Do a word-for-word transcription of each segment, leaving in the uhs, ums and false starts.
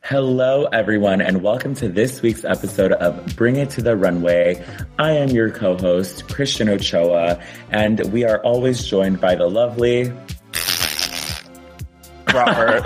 Hello, everyone, and welcome to this week's episode of Bring It to the Runway. I am your co-host, Christian Ochoa, and we are always joined by the lovely Robert.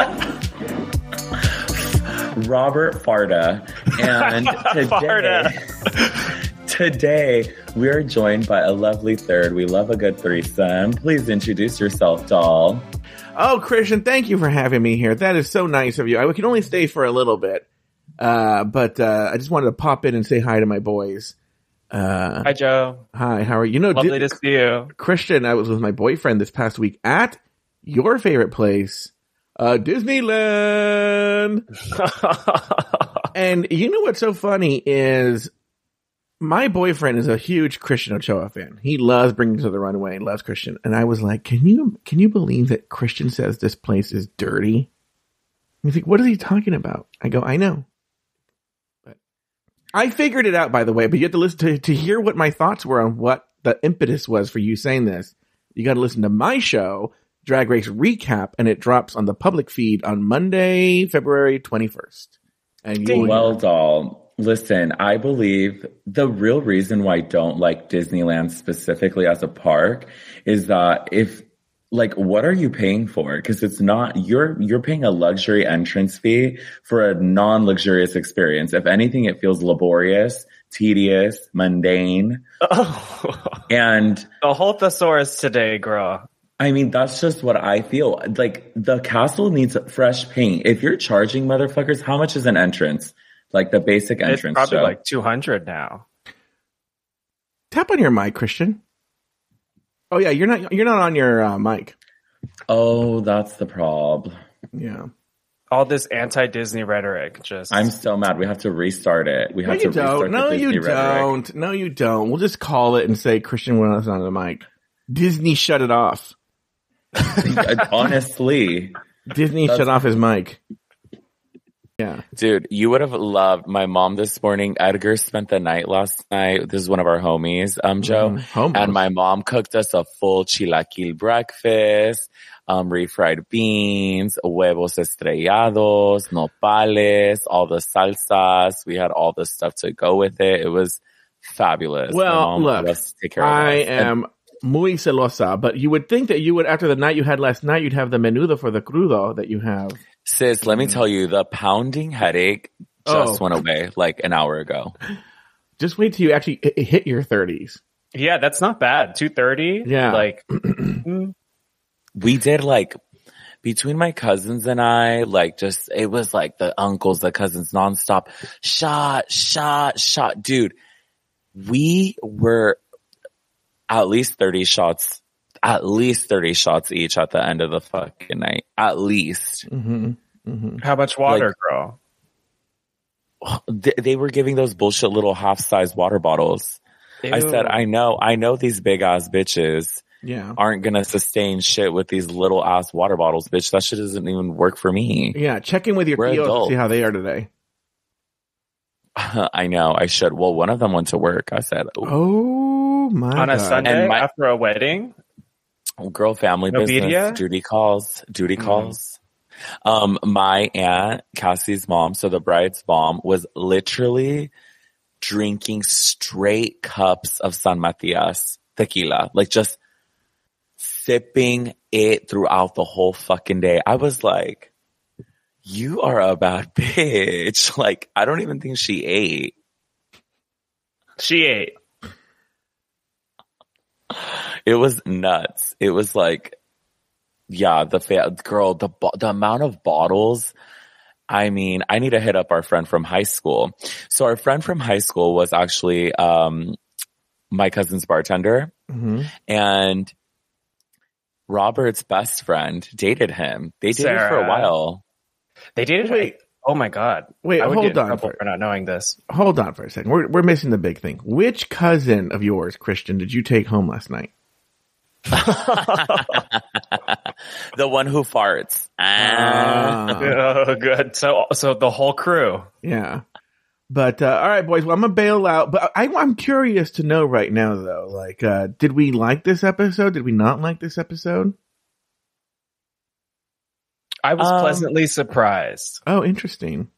Robert Farda. And today, today we are joined by a lovely third. We love a good threesome. Please introduce yourself, doll. Oh, Christian, thank you for having me here. That is so nice of you. I can only stay for a little bit, uh, but uh, I just wanted to pop in and say hi to my boys. Uh, hi, Joe. Hi, how are you? You know, Lovely di- to see you. Christian, I was with my boyfriend this past week at your favorite place, uh, Disneyland. And you know what's so funny is my boyfriend is a huge Christian Ochoa fan. He loves Bringing to the Runway, loves Christian. And I was like, can you can you believe that Christian says this place is dirty? He's like, what is he talking about? I go, I know. But I figured it out, by the way, but you have to listen to, to hear what my thoughts were on what the impetus was for you saying this. You got to listen to my show, Drag Race Recap, and it drops on the public feed on Monday, February twenty-first. And you Well, doll. Listen, I believe the real reason why I don't like Disneyland specifically as a park is that if, like, what are you paying for? Because it's not, you're, you're paying a luxury entrance fee for a non-luxurious experience. If anything, it feels laborious, tedious, mundane. Oh. And the whole thesaurus today, girl. I mean, that's just what I feel. Like, the castle needs fresh paint. If you're charging motherfuckers, how much is an entrance? Like the basic entrance. It's probably show. like two hundred now. Tap on your mic, Christian. Oh yeah, you're not you're not on your uh, mic. Oh, that's the problem. Yeah. All this anti-Disney rhetoric just I'm so mad. We have to restart it. We no, have you to don't. restart No, the Disney you rhetoric. don't. No, you don't. We'll just call it and say Christian went on the mic. Disney shut it off. Honestly. Disney That's- shut off his mic. Yeah. Dude, you would have loved my mom this morning. Edgar spent the night last night. This is one of our homies, um, Joe. Mm, homos. And my mom cooked us a full chilaquil breakfast, um, refried beans, huevos estrellados, nopales, all the salsas. We had all the stuff to go with it. It was fabulous. My Well, mom look, let us take care of I us. And- am muy celosa, but you would think that you would, after the night you had last night, you'd have the menudo for the crudo that you have. Sis, let me tell you, the pounding headache just Oh. went away like an hour ago. Just wait till you actually h- hit your thirties. Yeah, that's not bad. two thirty. Yeah. Like mm, We did like between my cousins and I, like just it was like the uncles, the cousins nonstop. Shot, shot, shot. Dude, we were at least thirty shots, at least thirty shots each at the end of the fucking night. At least. Mm-hmm. Mm-hmm. how much water, Like- girl? They, they were giving those bullshit little half-size water bottles. I Ew. said, I know, I know these big ass bitches Yeah. aren't gonna sustain shit with these little ass water bottles, bitch. That shit doesn't even work for me. Yeah. Check in with your We're P Os to adults. see how they are today. I know, I should. Well, one of them went to work. I said, oh, Oh my On a God. Sunday And my- after a wedding? girl, family No business, media? duty calls, duty Mm. calls. Um, my aunt, Cassie's mom, so the bride's mom, was literally drinking straight cups of San Matias tequila, like just sipping it throughout the whole fucking day. I was like, you are a bad bitch. Like, I don't even think she ate. She ate. It was nuts. It was like, yeah, the fa- girl, the bo- the amount of bottles. I mean, I need to hit up our friend from high school. So our friend from high school was actually um, my cousin's bartender, Mm-hmm. and Robert's best friend dated him. They dated for a Sarah. while. They dated. Wait. Oh my god. Wait, I would hold get in on trouble for- for not knowing this. Hold on for a second. We're we're missing the big thing. Which cousin of yours, Christian, did you take home last night? The one who farts. Ah. Ah. Oh, good. So, so the whole crew. Yeah. But uh, all right, boys. Well, I'm gonna bail out. But I, I'm curious to know right now, though. Like, uh, did we like this episode? Did we not like this episode? I was Um, pleasantly surprised. Oh, interesting.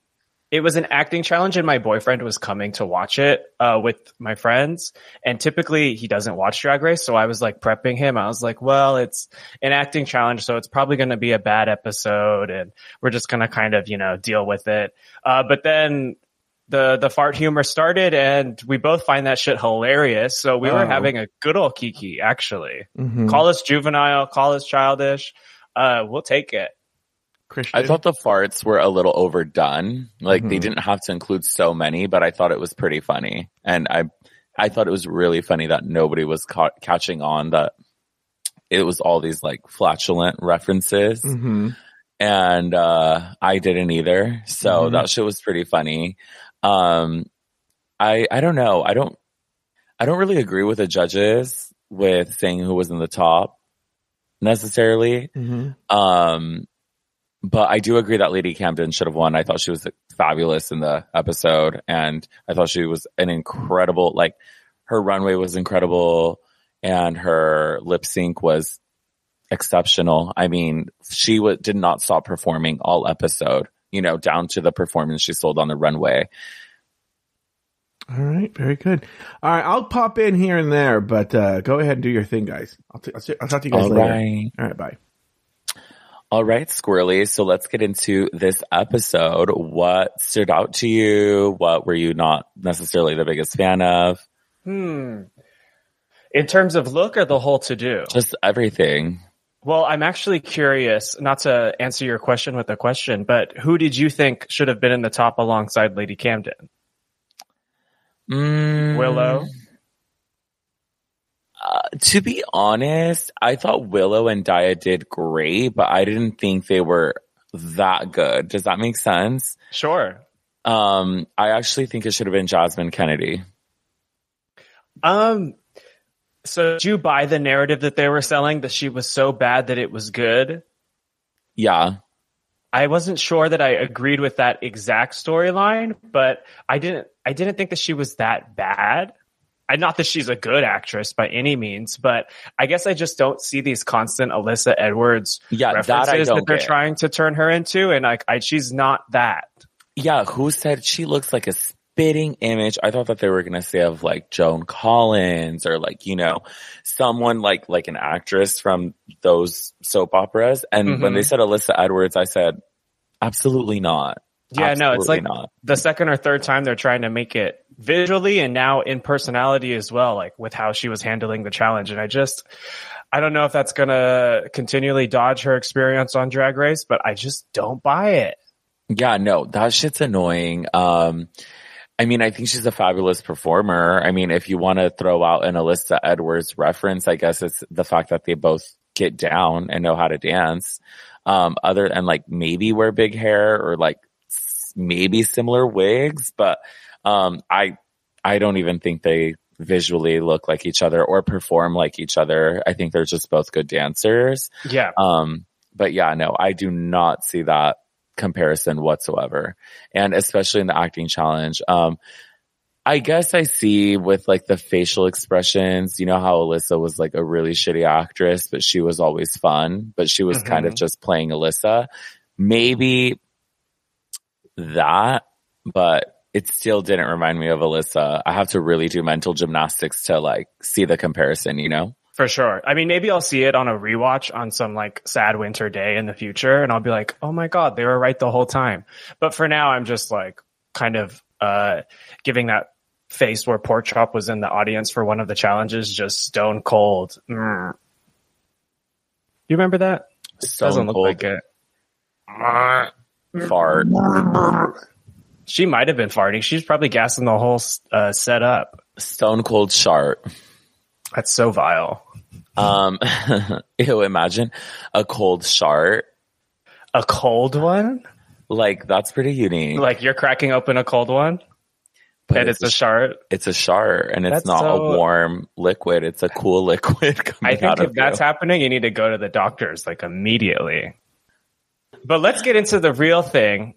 It was an acting challenge, and my boyfriend was coming to watch it uh, with my friends. And typically, he doesn't watch Drag Race, so I was like prepping him. I was like, "Well, it's an acting challenge, so it's probably going to be a bad episode, and we're just going to kind of, you know, deal with it." Uh, but then the the fart humor started, and we both find that shit hilarious. So we oh. were having a good old kiki. Actually, mm-hmm. Call us juvenile, call us childish. Uh, we'll take it. Christian? I thought the farts were a little overdone. Like mm-hmm. they didn't have to include so many, but I thought it was pretty funny. And I, I thought it was really funny that nobody was ca- catching on that it was all these like flatulent references. Mm-hmm. And, uh, I didn't either. So mm-hmm. that shit was pretty funny. Um, I, I don't know. I don't, I don't really agree with the judges with saying who was in the top necessarily. Mm-hmm. Um, But I do agree that Lady Camden should have won. I thought she was fabulous in the episode, and I thought she was an incredible, like, her runway was incredible, and her lip sync was exceptional. I mean, she w- did not stop performing all episode, you know, down to the performance she sold on the runway. All right, very good. All right, I'll pop in here and there, but uh, go ahead and do your thing, guys. I'll, t- I'll, t- I'll talk to you guys all later. Right. All right, bye. All right, Squirrely. So let's get into this episode. What stood out to you? What were you not necessarily the biggest fan of? Hmm. In terms of look or the whole to-do? Just everything. Well, I'm actually curious, not to answer your question with a question, but who did you think should have been in the top alongside Lady Camden? Mm. Willow? Uh, to be honest, I thought Willow and Daya did great, but I didn't think they were that good. Does that make sense? Sure. Um, I actually think it should have been Jasmine Kennedy. Um, so did you buy the narrative that they were selling that she was so bad that it was good? Yeah. I wasn't sure that I agreed with that exact storyline, but I didn't, I didn't think that she was that bad. I, not that she's a good actress by any means, but I guess I just don't see these constant Alyssa Edwards yeah, references that, I don't that they're get. trying to turn her into. And like, I, she's not that. Yeah. Who said she looks like a spitting image? I thought that they were going to say of like Joan Collins or like, you know, someone like, like an actress from those soap operas. And mm-hmm. when they said Alyssa Edwards, I said, absolutely not. Yeah, Absolutely no, it's like not. The second or third time they're trying to make it visually and now in personality as well, like with how she was handling the challenge. And I just, I don't know if that's going to continually dodge her experience on Drag Race, but I just don't buy it. Yeah, no, that shit's annoying. Um, I mean, I think she's a fabulous performer. I mean, if you want to throw out an Alyssa Edwards reference, I guess it's the fact that they both get down and know how to dance. Um, other and like maybe wear big hair or like maybe similar wigs, but um, I I don't even think they visually look like each other or perform like each other. I think they're just both good dancers. Yeah. Um, but yeah, no, I do not see that comparison whatsoever, and especially in the acting challenge. Um, I guess I see with like the facial expressions, you know how Alyssa was like a really shitty actress, but she was always fun, but she was mm-hmm. kind of just playing Alyssa. Maybe that, but it still didn't remind me of Alyssa. I have to really do mental gymnastics to like see the comparison, you know? For sure. I mean, maybe I'll see it on a rewatch on some like sad winter day in the future and I'll be like, oh my God, they were right the whole time. But for now, I'm just like kind of uh giving that face where Pork Chop was in the audience for one of the challenges, just stone cold. Mm. You remember that? Stone Doesn't look cold. like it. Fart. She might have been farting. She's probably gassing the whole uh, setup. Stone cold shart. That's so vile. Um, ew, imagine a cold shart. A cold one? Like, that's pretty unique. Like you're cracking open a cold one? But and it's, it's a shart? It's a shart, and it's that's not so... a warm liquid. It's a cool liquid coming I think out if of that's you. happening, you need to go to the doctors, like, immediately. But let's get into the real thing.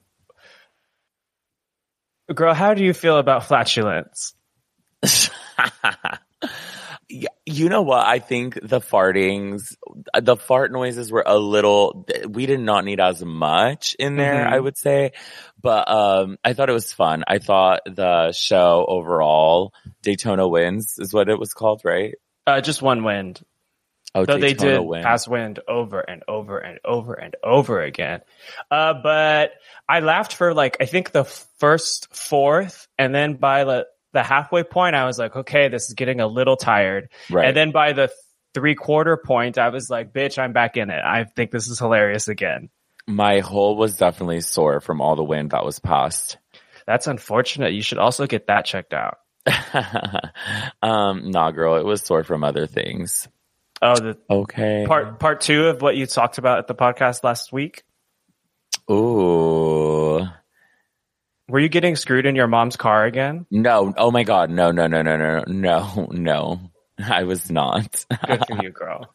Girl, how do you feel about flatulence? you You know what? I think the fartings, the fart noises were a little, we did not need as much in there, Mm-hmm. I would say. But um I thought it was fun. I thought the show overall, Daytona Wins is what it was called, right? Uh, just one wind. Oh, Though they Daytona did Wins. pass wind over and over and over and over again. Uh, but I laughed for like, I think the first fourth, and then by the, the halfway point, I was like, okay, this is getting a little tired. Right. And then by the three quarter point, I was like, bitch, I'm back in it. I think this is hilarious again. My hole was definitely sore from all the wind that was passed. That's unfortunate. You should also get that checked out. um, nah, girl, it was sore from other things. Oh, the Okay. part part two of what you talked about at the podcast last week. Ooh. Were you getting screwed in your mom's car again? No. Oh my God. No, no, no, no, no, no, no. I was not. Good for you, girl.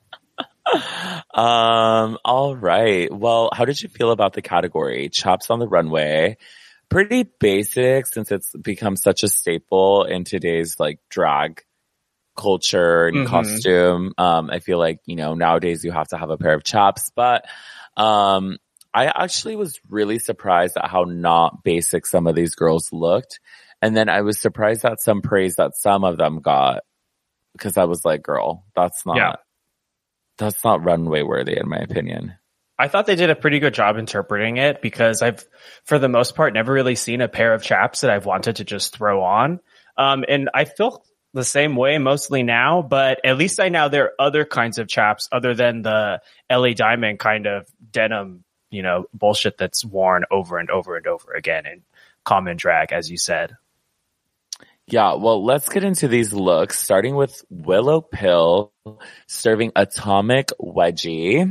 um, all right. Well, how did you feel about the category? Chops on the runway. Pretty basic since it's become such a staple in today's like drag culture and Mhm. costume. Um, I feel like, you know, nowadays you have to have a pair of chaps, but, um, I actually was really surprised at how not basic some of these girls looked. And then I was surprised at some praise that some of them got because I was like, girl, that's not, Yeah. that's not runway worthy in my opinion. I thought they did a pretty good job interpreting it because I've, for the most part, never really seen a pair of chaps that I've wanted to just throw on. Um, and I feel the same way mostly now, but at least I know there are other kinds of chaps other than the Ellie Diamond kind of denim, you know, bullshit that's worn over and over and over again in common drag, as you said. Yeah, well, let's get into these looks, starting with Willow Pill serving Atomic Wedgie.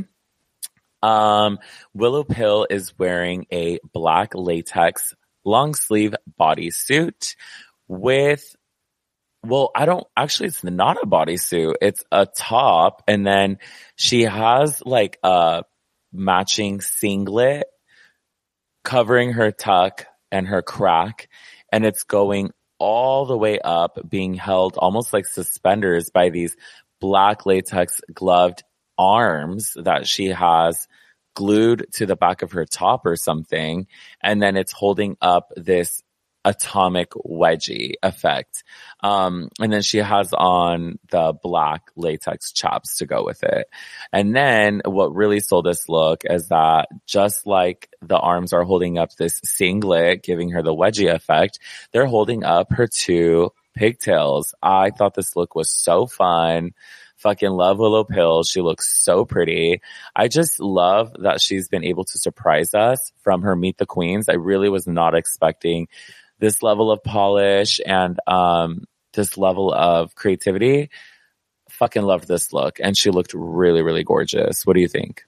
Um, Willow Pill is wearing a black latex long sleeve bodysuit with, well, I don't, actually it's not a bodysuit. It's a top. And then she has like a matching singlet covering her tuck and her crack. And it's going all the way up, being held almost like suspenders by these black latex gloved arms that she has glued to the back of her top or something. And then it's holding up this atomic wedgie effect. Um, and then she has on the black latex chaps to go with it. And then what really sold this look is that just like the arms are holding up this singlet, giving her the wedgie effect, they're holding up her two pigtails. I thought this look was so fun. Fucking love Willow Pill. She looks so pretty. I just love that she's been able to surprise us from her Meet the Queens. I really was not expecting this level of polish and um this level of creativity. Fucking loved this look. And she looked really, really gorgeous. What do you think?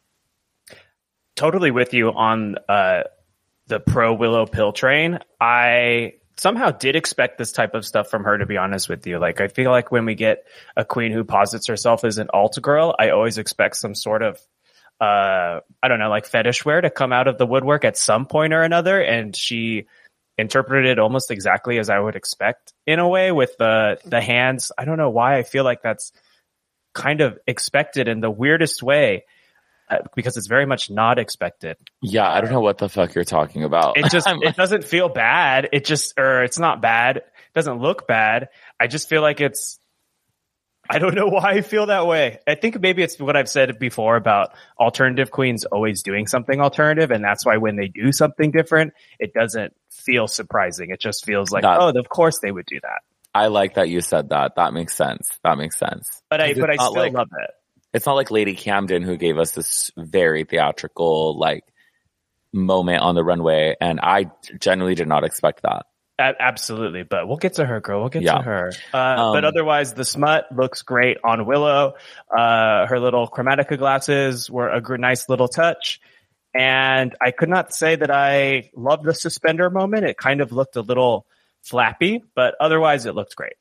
Totally with you on uh, the pro Willow Pill train. I somehow did expect this type of stuff from her, to be honest with you. Like, I feel like when we get a queen who posits herself as an alt girl, I always expect some sort of, uh, I don't know, like fetish wear to come out of the woodwork at some point or another. And she interpreted it almost exactly as I would expect in a way with the, the hands. I don't know why I feel like that's kind of expected in the weirdest way. Uh, because it's very much not expected. Yeah, I don't know what the fuck you're talking about. It just, it doesn't feel bad. It just, or it's not bad. It doesn't look bad. I just feel like it's, I don't know why I feel that way. I think maybe it's what I've said before about alternative queens always doing something alternative. And that's why when they do something different, it doesn't feel surprising. It just feels like, that, oh, of course they would do that. I like that you said that. That makes sense. That makes sense. But I, but I still like, love it. It's not like Lady Camden who gave us this very theatrical like moment on the runway, and I genuinely did not expect that. Absolutely, but we'll get to her, girl. We'll get yeah. to her. Uh, um, but otherwise, the smut looks great on Willow. Uh, her little Chromatica glasses were a gr- nice little touch. And I could not say that I loved the suspender moment. It kind of looked a little flappy, but otherwise it looked great.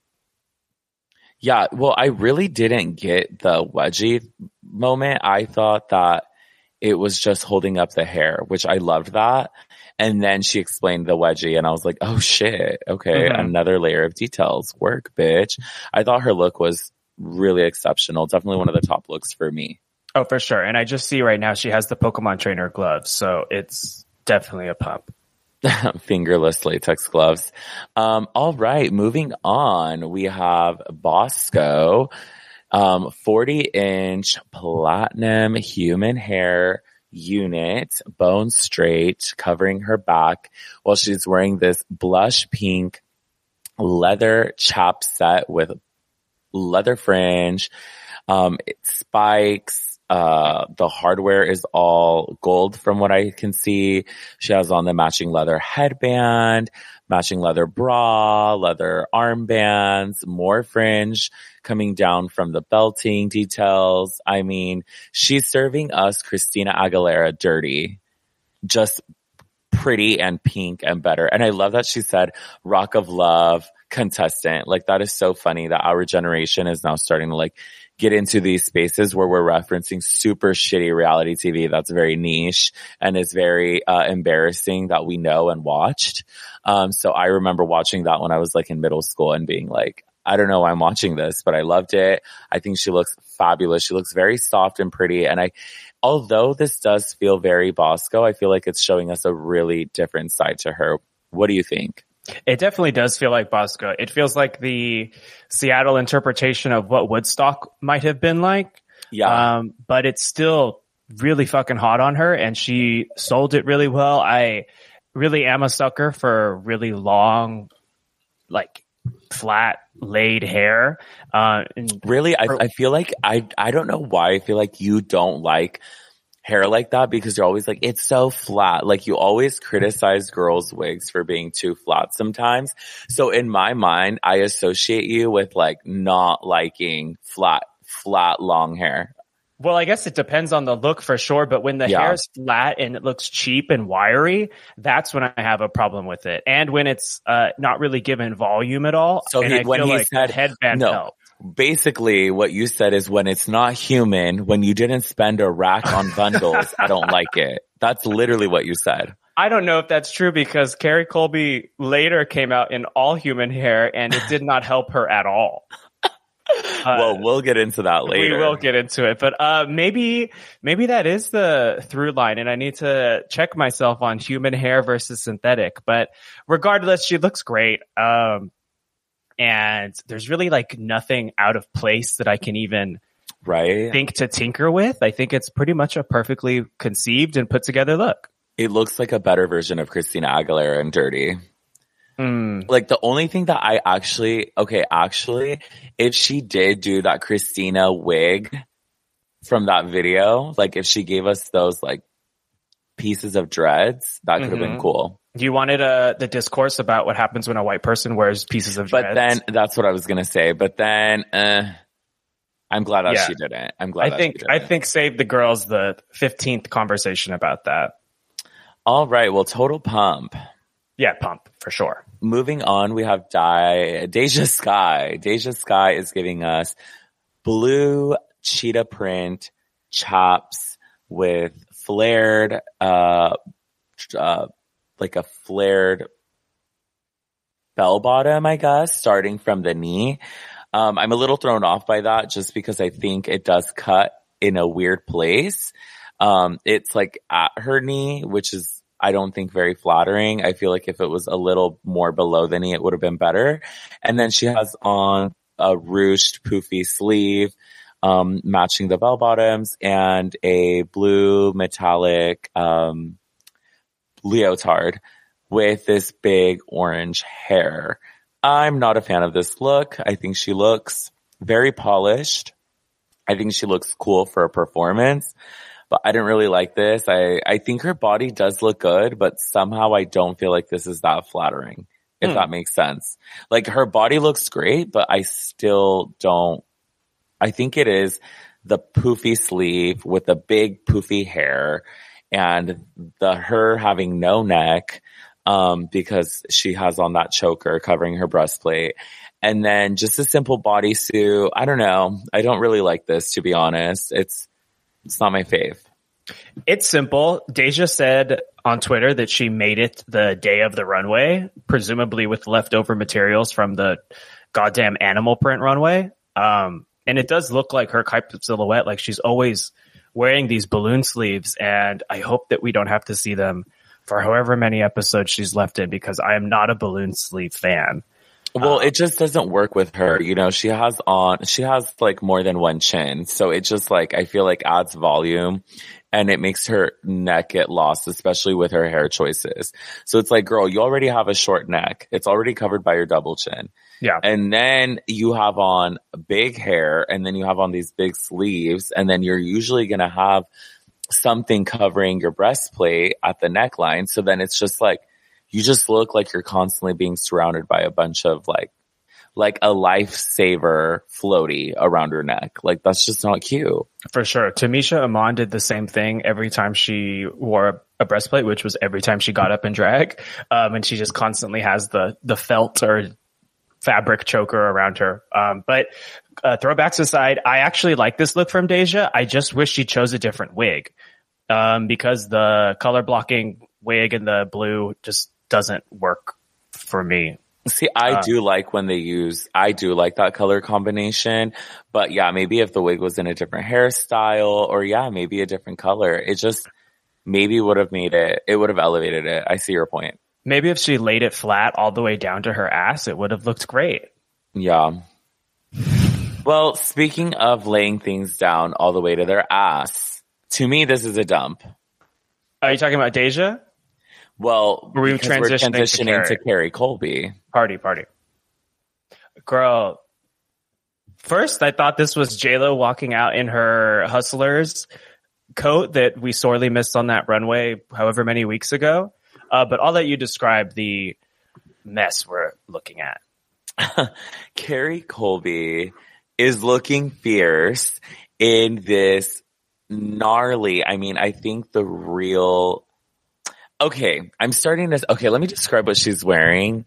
Yeah, well, I really didn't get the wedgie moment. I thought that it was just holding up the hair, which I loved that. And then she explained the wedgie and I was like, oh shit. Okay. Mm-hmm. Another layer of details. Work, bitch. I thought her look was really exceptional. Definitely one of the top looks for me. Oh, for sure. And I just see right now she has the Pokemon trainer gloves, so it's definitely a pump. Fingerless latex gloves. Um, all right, moving on. We have Bosco, um, forty inch platinum human hair unit, bone straight, covering her back while she's wearing this blush pink leather chap set with leather fringe, um, it spikes. Uh, the hardware is all gold from what I can see. She has on the matching leather headband, matching leather bra, leather armbands, more fringe coming down from the belting details. I mean, she's serving us Christina Aguilera dirty, just pretty and pink and better. And I love that she said Rock of Love contestant. Like, that is so funny that our generation is now starting to like get into these spaces where we're referencing super shitty reality T V that's very niche and is very uh, embarrassing that we know and watched. Um, so I remember watching that when I was like in middle school and being like, I don't know why I'm watching this, but I loved it. I think she looks fabulous. She looks very soft and pretty. And I, although this does feel very Bosco, I feel like it's showing us a really different side to her. What do you think? It definitely does feel like Bosco. It feels like the Seattle interpretation of what Woodstock might have been like. Yeah. Um, but it's still really fucking hot on her, and she sold it really well. I really am a sucker for really long, like flat laid hair. Uh, and really? I, I feel like I, I don't know why I feel like you don't like hair like that, because you're always like, it's so flat. Like, you always criticize girls' wigs for being too flat sometimes. So in my mind, I associate you with like not liking flat, flat long hair. Well, I guess it depends on the look for sure, but when the Yeah. hair is flat and it looks cheap and wiry, that's when I have a problem with it. And when it's uh, not really given volume at all. So and he, I when feel he like said the headband no, helped. basically what you said is when it's not human, when you didn't spend a rack on bundles, I don't like it. That's literally what you said. I don't know if that's true, because Carrie Colby later came out in all human hair and it did not help her at all. Uh, well, we'll get into that later. We will get into it, but uh, maybe maybe that is the through line, and I need to check myself on human hair versus synthetic. But regardless, she looks great, um, and there's really like nothing out of place that I can even right think to tinker with. I think it's pretty much a perfectly conceived and put together look. It looks like a better version of Christina Aguilera in Dirty. Mm. Like, the only thing that I actually, okay, actually, if she did do that Christina wig from that video, like if she gave us those like pieces of dreads, that could have Mm-hmm. been cool. You wanted uh, the discourse about what happens when a white person wears pieces of dreads. But then, that's what I was going to say. But then, uh, I'm glad that Yeah. she didn't. I'm glad I that think she didn't. I think save the girls the fifteenth conversation about that. All right. Well, total pump. Yeah, pump for sure. Moving on, we have Di- Deja Sky. Deja Sky is giving us blue cheetah print chaps with flared, uh, uh, like a flared bell bottom, I guess, starting from the knee. Um, I'm a little thrown off by that just because I think it does cut in a weird place. Um, it's like at her knee, which is, I don't think very flattering. I feel like if it was a little more below the knee, it would have been better. And then she has on a ruched poofy sleeve, um, matching the bell bottoms, and a blue metallic, um, leotard with this big orange hair. I'm not a fan of this look. I think she looks very polished. I think she looks cool for a performance. But I didn't really like this. I, I think her body does look good, but somehow I don't feel like this is that flattering, if Hmm. that makes sense. Like, her body looks great, but I still don't, I think it is the poofy sleeve with the big poofy hair and the, her having no neck, um, because she has on that choker covering her breastplate. And then just a simple bodysuit. I don't know. I don't really like this, to be honest. It's, It's not my fave. It's simple. Deja said on Twitter that she made it the day of the runway, presumably with leftover materials from the goddamn animal print runway. Um, and it does look like her type of silhouette. Like she's always wearing these balloon sleeves, and I hope that we don't have to see them for however many episodes she's left in, because I am not a balloon sleeve fan. Well, um, it just doesn't work with her. You know, she has on, she has like more than one chin. So it just like, I feel like adds volume and it makes her neck get lost, especially with her hair choices. So it's like, girl, you already have a short neck. It's already covered by your double chin. Yeah. And then you have on big hair, and then you have on these big sleeves, and then you're usually going to have something covering your breastplate at the neckline. So then it's just like, you just look like you're constantly being surrounded by a bunch of like, like a lifesaver floaty around her neck. Like that's just not cute. For sure. Tamisha Iman did the same thing every time she wore a breastplate, which was every time she got up in drag. Um, and she just constantly has the, the felt or fabric choker around her. Um, but uh, throwbacks aside, I actually like this look from Deja. I just wish she chose a different wig, um, because the color blocking wig in the blue just doesn't work for me. See, I uh, do like when they use, I do like that color combination, but yeah, maybe if the wig was in a different hairstyle, or yeah, maybe a different color, it just maybe would have made it, it would have elevated it. I see your point. Maybe if she laid it flat all the way down to her ass, it would have looked great. Yeah. Well, speaking of laying things down all the way to their ass, to me, this is a dump. Are you talking about Deja? Well, Were we because we're transitioning to transitioning Carrie? to Carrie Colby. Party, party. Girl, first I thought this was J-Lo walking out in her Hustlers coat that we sorely missed on that runway however many weeks ago. Uh, but I'll let you describe the mess we're looking at. Carrie Colby is looking fierce in this gnarly, I mean, I think the real... Okay, I'm starting this. Okay, let me describe what she's wearing.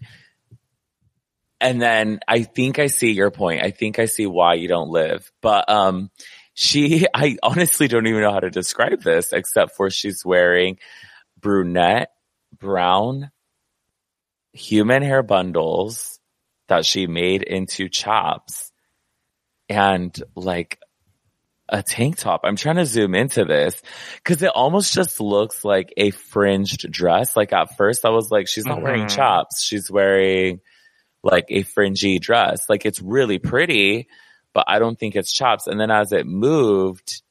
And then I think I see your point. I think I see why you don't live. But um, she, I honestly don't even know how to describe this, except for she's wearing brunette, brown, human hair bundles that she made into chops. And like a tank top. I'm trying to zoom into this because it almost just looks like a fringed dress. Like at first I was like, she's not mm-hmm. wearing chops. She's wearing like a fringy dress. Like it's really pretty, but I don't think it's chops. And then as it moved,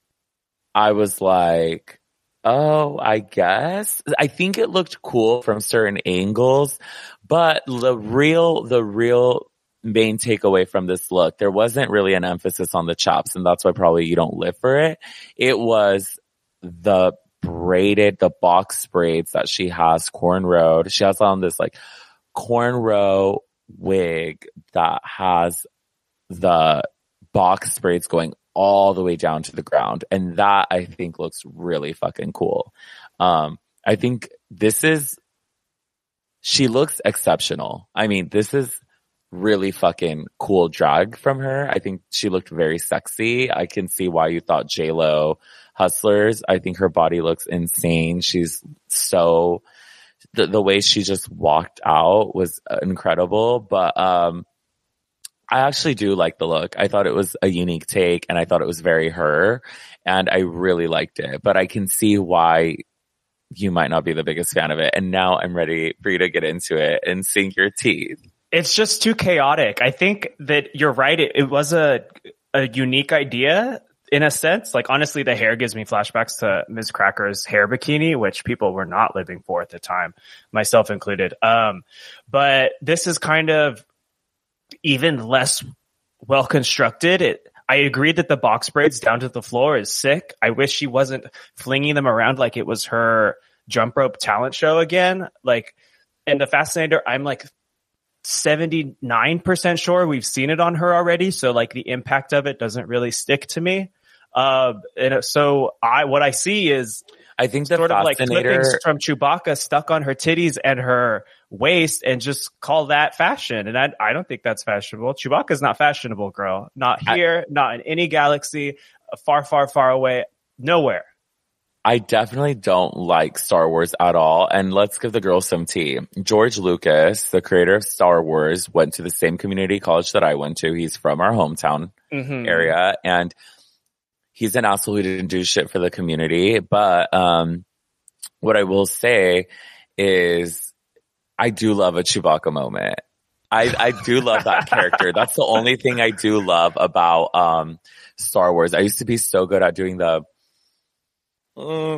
I was like, oh, I guess. I think it looked cool from certain angles, but the real, the real main takeaway from this look, there wasn't really an emphasis on the chops, and that's why probably you don't live for it. It was the braided, the box braids that she has cornrowed. She has on this like cornrow wig that has the box braids going all the way down to the ground, and that I think looks really fucking cool. Um, I think this is, she looks exceptional. I mean, this is really fucking cool drag from her. I think she looked very sexy. I can see why you thought J-Lo Hustlers. I think her body looks insane. She's so, the, the way she just walked out was incredible. But um, I actually do like the look. I thought it was a unique take, and I thought it was very her, and I really liked it. But I can see why you might not be the biggest fan of it. And now I'm ready for you to get into it and sink your teeth. It's just too chaotic. I think that you're right. It, it was a a unique idea in a sense. Like, honestly, the hair gives me flashbacks to Miz Cracker's hair bikini, which people were not living for at the time, myself included. Um, but this is kind of even less well constructed. It, I agree that the box braids down to the floor is sick. I wish she wasn't flinging them around like it was her jump rope talent show again. Like, in the Fascinator, I'm like seventy-nine percent sure we've seen it on her already. So like the impact of it doesn't really stick to me. Uh, and so I, what I see is I think the sort of like Fascinator... clippings from Chewbacca stuck on her titties and her waist and just call that fashion. And I, I don't think that's fashionable. Chewbacca's not fashionable, girl. Not here, I... not in any galaxy, far, far, far away, nowhere. I definitely don't like Star Wars at all. And let's give the girls some tea. George Lucas, the creator of Star Wars, went to the same community college that I went to. He's from our hometown mm-hmm. area. And he's an asshole who didn't do shit for the community. But um, what I will say is I do love a Chewbacca moment. I, I do love that character. That's the only thing I do love about um, Star Wars. I used to be so good at doing the Uh,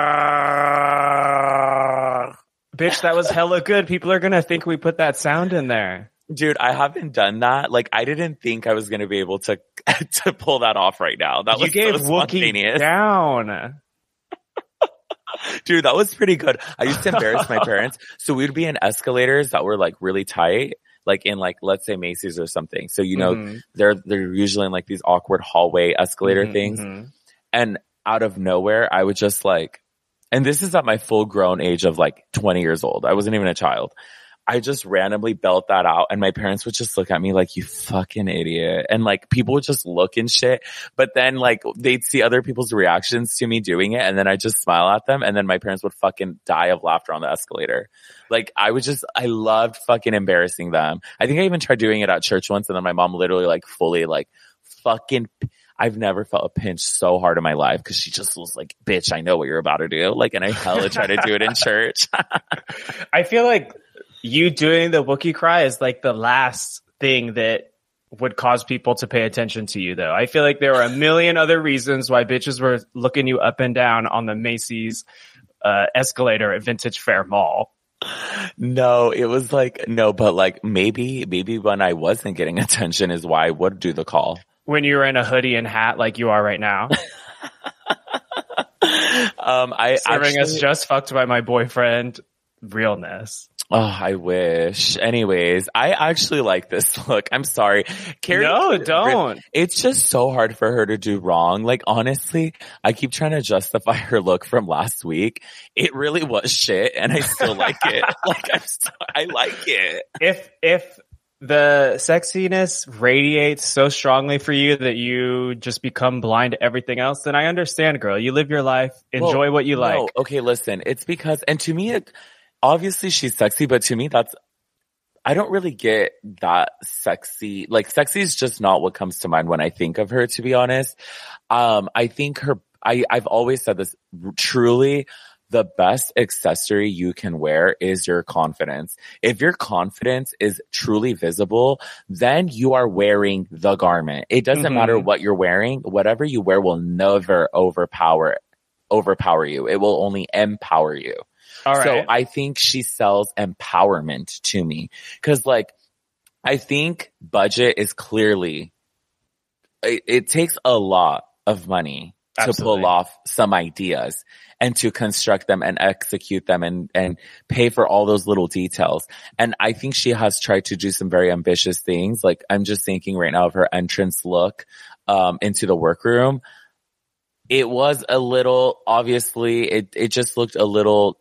bitch, that was hella good. People are gonna think we put that sound in there. Dude, I haven't done that. Like, I didn't think I was gonna be able to to pull that off right now. That you was gave so Wookiee down. Dude, that was pretty good. I used to embarrass my parents. So we'd be in escalators that were like really tight, like in like, let's say Macy's or something. So, you know, mm-hmm. they're, they're usually in like these awkward hallway escalator mm-hmm. things. And out of nowhere, I would just like, and this is at my full grown age of like twenty years old. I wasn't even a child. I just randomly belt that out and my parents would just look at me like, you fucking idiot. And like people would just look and shit. But then like they'd see other people's reactions to me doing it and then I just smile at them and then my parents would fucking die of laughter on the escalator. Like I would just, I loved fucking embarrassing them. I think I even tried doing it at church once and then my mom literally like fully like fucking, I've never felt a pinch so hard in my life because she just was like, bitch, I know what you're about to do. Like, and I hella try to do it in church. I feel like you doing the Wookiee cry is like the last thing that would cause people to pay attention to you, though. I feel like there are a million other reasons why bitches were looking you up and down on the Macy's uh, escalator at Vintage Fair Mall. No, it was like, no, but like maybe, maybe when I wasn't getting attention is why I would do the call. When you were in a hoodie and hat like you are right now. um, I Serving actually, us just fucked by my boyfriend realness. Oh, I wish. Anyways, I actually like this look. I'm sorry. Carrie, no, don't. It's just so hard for her to do wrong. Like, honestly, I keep trying to justify her look from last week. It really was shit, and I still like it. Like, I'm so, I like it. If, if the sexiness radiates so strongly for you that you just become blind to everything else, then I understand, girl. You live your life. Enjoy well, what you like. No, okay, listen. It's because, and to me, it, obviously she's sexy, but to me that's, I don't really get that sexy. Like sexy is just not what comes to mind when I think of her, to be honest. Um, I think her, I, I've always said this, truly the best accessory you can wear is your confidence. If your confidence is truly visible, then you are wearing the garment. It doesn't mm-hmm. matter what you're wearing. Whatever you wear will never overpower, overpower you. It will only empower you. All right. So I think she sells empowerment to me because like, I think budget is clearly, it, it takes a lot of money Absolutely. to pull off some ideas and to construct them and execute them and, and pay for all those little details. And I think she has tried to do some very ambitious things. Like I'm just thinking right now of her entrance look, um, into the workroom. It was a little, obviously it, it just looked a little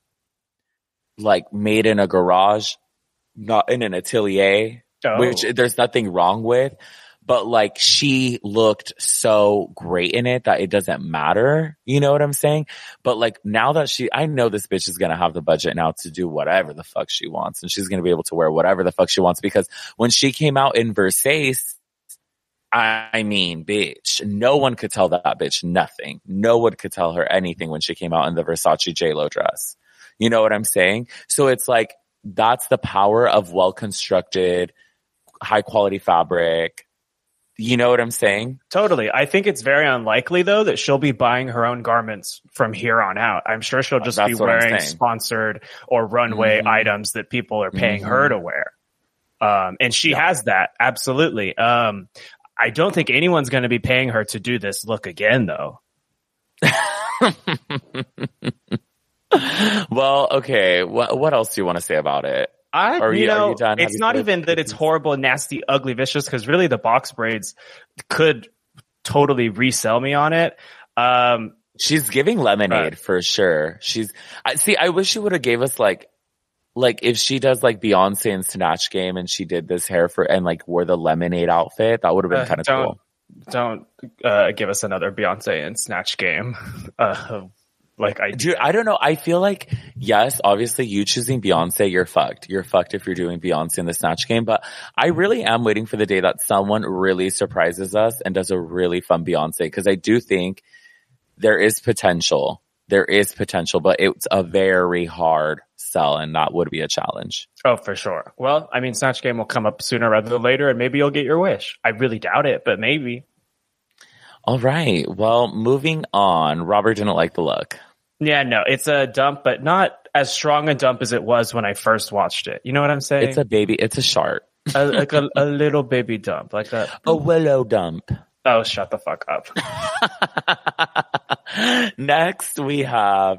like made in a garage, not in an atelier, oh. which there's nothing wrong with, but like she looked so great in it that it doesn't matter. You know what I'm saying? But like now that she, I know this bitch is going to have the budget now to do whatever the fuck she wants and she's going to be able to wear whatever the fuck she wants because when she came out in Versace, I mean, bitch, no one could tell that bitch nothing. No one could tell her anything when she came out in the Versace J-Lo dress. You know what I'm saying? So it's like, that's the power of well-constructed, high-quality fabric. You know what I'm saying? Totally. I think it's very unlikely, though, that she'll be buying her own garments from here on out. I'm sure she'll just that's be wearing sponsored or runway mm-hmm. items that people are paying mm-hmm. her to wear. Um, and she yeah. has that. Absolutely. Um, I don't think anyone's going to be paying her to do this look again, though. Well, okay. What what else do you want to say about it? I, are you, you know, are you done? it's not even that it's horrible, nasty, ugly, vicious, because really the box braids could totally resell me on it. Um, She's giving lemonade uh, for sure. She's, I see, I wish she would have gave us like, like if she does like Beyonce in Snatch Game and she did this hair for, and like wore the lemonade outfit, that would have been uh, kind of cool. Don't uh, give us another Beyonce in Snatch Game. Uh, like I Dude, I don't know. I feel like, yes, obviously you choosing Beyonce, you're fucked. You're fucked if you're doing Beyonce in the Snatch Game. But I really am waiting for the day that someone really surprises us and does a really fun Beyonce. Because I do think there is potential. There is potential, but it's a very hard sell, and that would be a challenge. Oh, for sure. Well, I mean, Snatch Game will come up sooner rather than later, and maybe you'll get your wish. I really doubt it, but maybe. All right. Well, moving on. Robert didn't like the look. Yeah, no, it's a dump, but not as strong a dump as it was when I first watched it. You know what I'm saying? It's a baby. It's a shark. a, like a, a little baby dump, like a a willow dump. Oh, shut the fuck up. Next, we have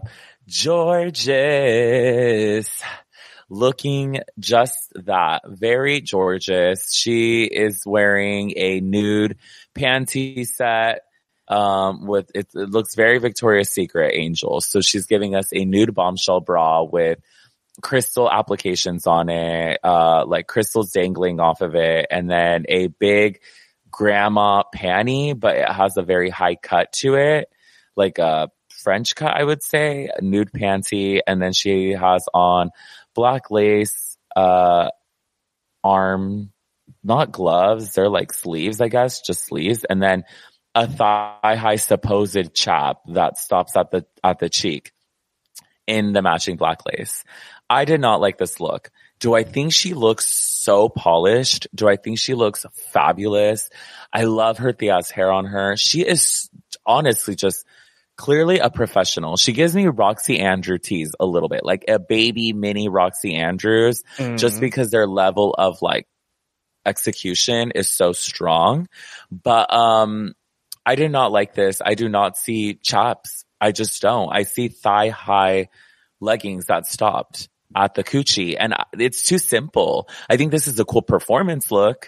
Jorgeous. Looking just that. Very gorgeous. She is wearing a nude panty set. Um, with it, it looks very Victoria's Secret Angel. So she's giving us a nude bombshell bra with crystal applications on it, uh, like crystals dangling off of it, and then a big grandma panty, but it has a very high cut to it, like a French cut, I would say, a nude panty, and then she has on black lace, uh, arm, not gloves, they're like sleeves, I guess, just sleeves, and then a thigh-high supposed chap that stops at the at the cheek in the matching black lace. I did not like this look. Do I think she looks so polished? Do I think she looks fabulous? I love her Thia's hair on her. She is honestly just clearly a professional. She gives me Roxy Andrews tease a little bit, like a baby mini Roxy Andrews, mm-hmm. just because their level of like execution is so strong. But um I did not like this. I do not see chaps. I just don't. I see thigh-high leggings that stopped at the coochie, and it's too simple. I think this is a cool performance look,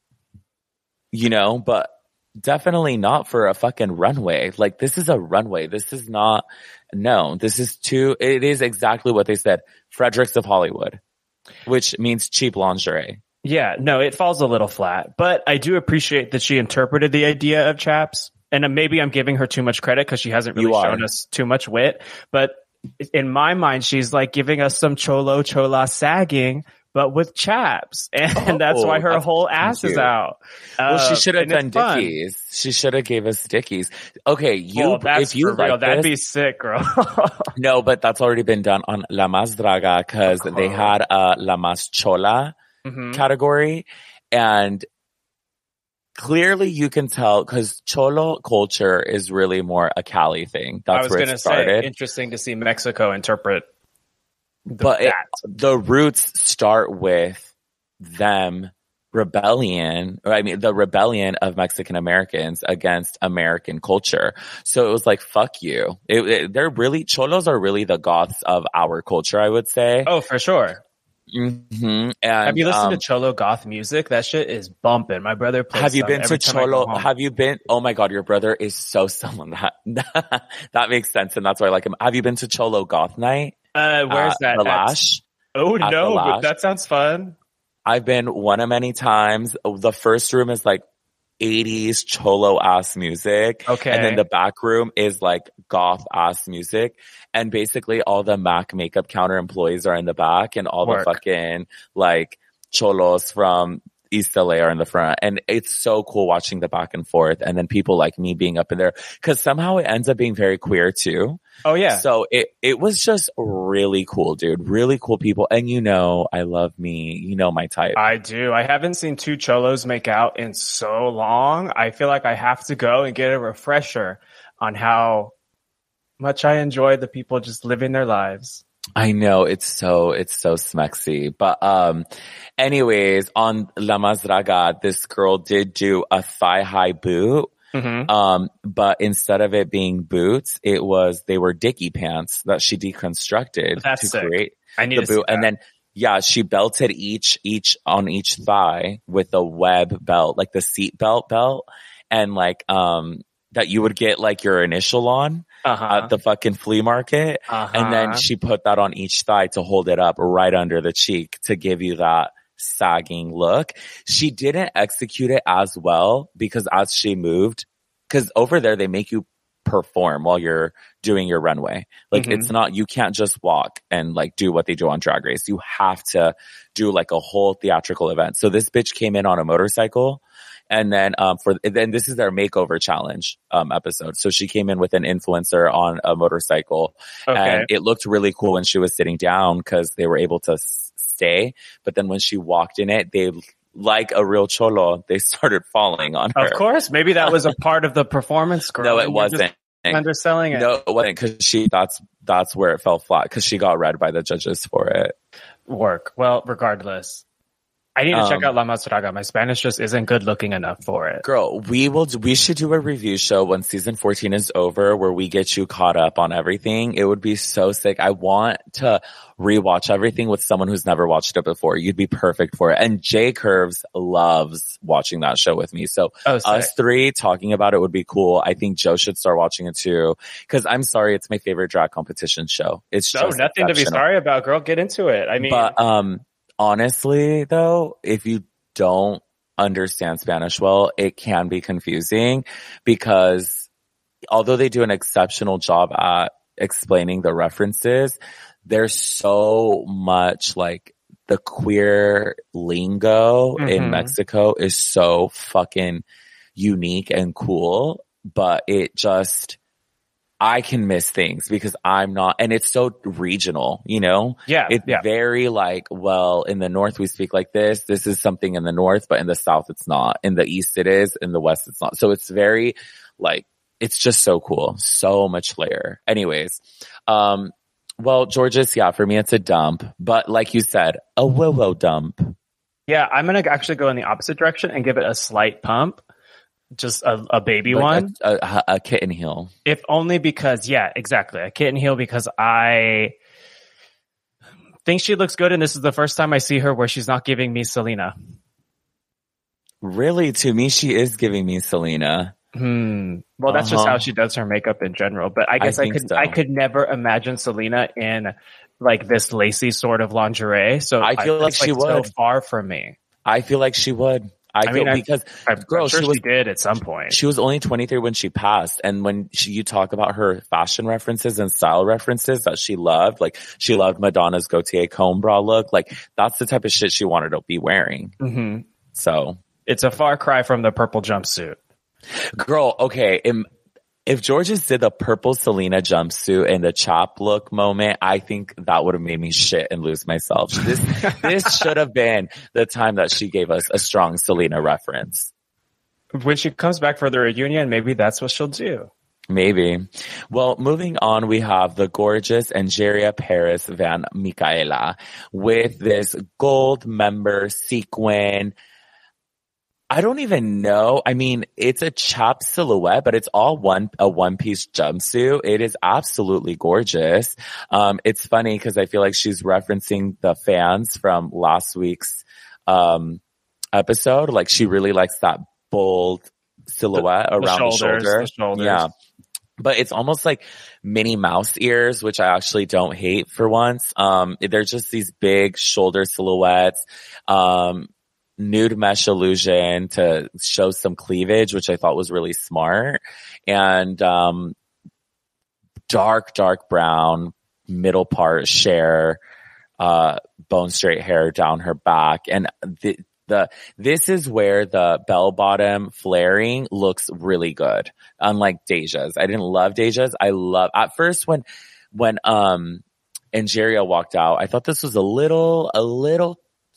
you know, but definitely not for a fucking runway. Like, this is a runway. This is not, no, this is too, it is exactly what they said. Fredericks of Hollywood, which means cheap lingerie. Yeah, no, it falls a little flat, but I do appreciate that she interpreted the idea of chaps, and maybe I'm giving her too much credit because she hasn't really shown us too much wit, but in my mind, she's like giving us some cholo chola sagging, but with chaps, and oh, that's why her that's whole ass cute. Is out. Well, uh, she should have done Dickies. She should have gave us Dickies. Okay, you, well, that's if you like like that'd this, be sick, girl. No, but that's already been done on La Más Draga because they had uh, La Más Chola mm-hmm. category, and clearly you can tell because Cholo culture is really more a Cali thing. That's I was where gonna it started. Say, interesting to see Mexico interpret. The, but it, the roots start with them rebellion, or I mean the rebellion of Mexican Americans against American culture. So it was like, fuck you. It, it, they're really, Cholos are really the goths of our culture, I would say. Oh, for sure. Mm-hmm. And, have you listened um, to Cholo goth music? That shit is bumping. My brother plays. Have you been to Cholo? Have have you been? Oh my God, your brother is so someone that that makes sense, and that's why I like him. Have you been to Cholo Goth Night? Uh, where's that? The Lash. Oh no, but that sounds fun. I've been one of many times. The first room is like eighties Cholo ass music. Okay. And then the back room is like goth ass music. And basically all the MAC makeup counter employees are in the back, and all Work. the fucking like Cholos from East L A are in the front. And it's so cool watching the back and forth. And then people like me being up in there, cause somehow it ends up being very queer too. Oh yeah. So it, it was just really cool, dude. Really cool people. And you know, I love me. You know my type. I do. I haven't seen two Cholos make out in so long. I feel like I have to go and get a refresher on how much I enjoy the people just living their lives. I know, it's so, it's so smexy. But, um, anyways, on La Más Draga, this girl did do a thigh-high boot. Mm-hmm. Um, but instead of it being boots, it was, they were Dickie pants that she deconstructed That's to sick. create I need the to see boot. that. And then, yeah, she belted each, each on each thigh with a web belt, like the seat belt belt. And like, um, that you would get like your initial on uh-huh. at the fucking flea market. Uh-huh. And then she put that on each thigh to hold it up right under the cheek to give you that sagging look. She didn't execute it as well because as she moved, because over there they make you perform while you're doing your runway. Like mm-hmm. it's not, you can't just walk and like do what they do on Drag Race. You have to do like a whole theatrical event. So this bitch came in on a motorcycle. And then, um, for, then this is their makeover challenge, um, episode. So she came in with an influencer on a motorcycle okay. and it looked really cool when she was sitting down because they were able to s- stay. But then when she walked in it, they, like a real cholo, they started falling on her. Of course. Maybe that was a part of the performance. Girl. No, it wasn't. Underselling it. No, it wasn't because she, that's, that's where it fell flat because she got read by the judges for it. Work. Well, regardless. I need to um, check out La Mas Draga. My Spanish just isn't good looking enough for it. Girl, we will, we should do a review show when season fourteen is over where we get you caught up on everything. It would be so sick. I want to rewatch everything with someone who's never watched it before. You'd be perfect for it. And J Curves loves watching that show with me. So oh, us three talking about it would be cool. I think Joe should start watching it too. Cause I'm sorry, it's my favorite drag competition show. It's no, just nothing to be sorry about, girl. Get into it. I mean, but, um, honestly, though, if you don't understand Spanish well, it can be confusing because although they do an exceptional job at explaining the references, there's so much like the queer lingo mm-hmm. in Mexico is so fucking unique and cool, but it just... I can miss things because I'm not, and it's so regional, you know? Yeah. It's yeah. very like, well, in the North we speak like this. This is something in the North, but in the South it's not. In the East it is. In the West it's not. So it's very like, it's just so cool. So much flair. Anyways, um, well, Jorgeous, yeah, for me it's a dump, but like you said, a willow dump. Yeah, I'm going to actually go in the opposite direction and give it a slight pump. Just a, a baby like one. A, a, a kitten heel. If only because, yeah, exactly. A kitten heel because I think she looks good and this is the first time I see her where she's not giving me Selena. Really? To me, she is giving me Selena. Hmm. Well, that's uh-huh. just how she does her makeup in general. But I guess I, I could so. I could never imagine Selena in like this lacy sort of lingerie. So I feel I, like she like would. So far from me. I feel like she would. I, I mean, feel, because I'm, I'm girl, sure she, was, she did at some point. She was only twenty-three when she passed, and when she, you talk about her fashion references and style references that she loved, like she loved Madonna's Gaultier comb bra look, like that's the type of shit she wanted to be wearing. Mm-hmm. So it's a far cry from the purple jumpsuit. Girl, okay. Im- If Jorgeous did the purple Selena jumpsuit and the chop look moment, I think that would have made me shit and lose myself. This this should have been the time that she gave us a strong Selena reference. When she comes back for the reunion, maybe that's what she'll do. Maybe. Well, moving on, we have the gorgeous Angeria Paris Van Michaela with this gold member sequin. I don't even know. I mean, it's a chop silhouette, but it's all one, a one piece jumpsuit. It is absolutely gorgeous. Um, it's funny because I feel like she's referencing the fans from last week's, um, episode. Like she really likes that bold silhouette the, around the, shoulders, the shoulder. The shoulders. Yeah. But it's almost like Minnie Mouse ears, which I actually don't hate for once. Um, they're just these big shoulder silhouettes. Um, nude mesh illusion to show some cleavage, which I thought was really smart. And, um, dark, dark brown, middle part share, uh, bone straight hair down her back. And the, the, this is where the bell bottom flaring looks really good. Unlike Deja's. I didn't love Deja's. I love, at first when, when, um, Angeria walked out, I thought this was a little, a little,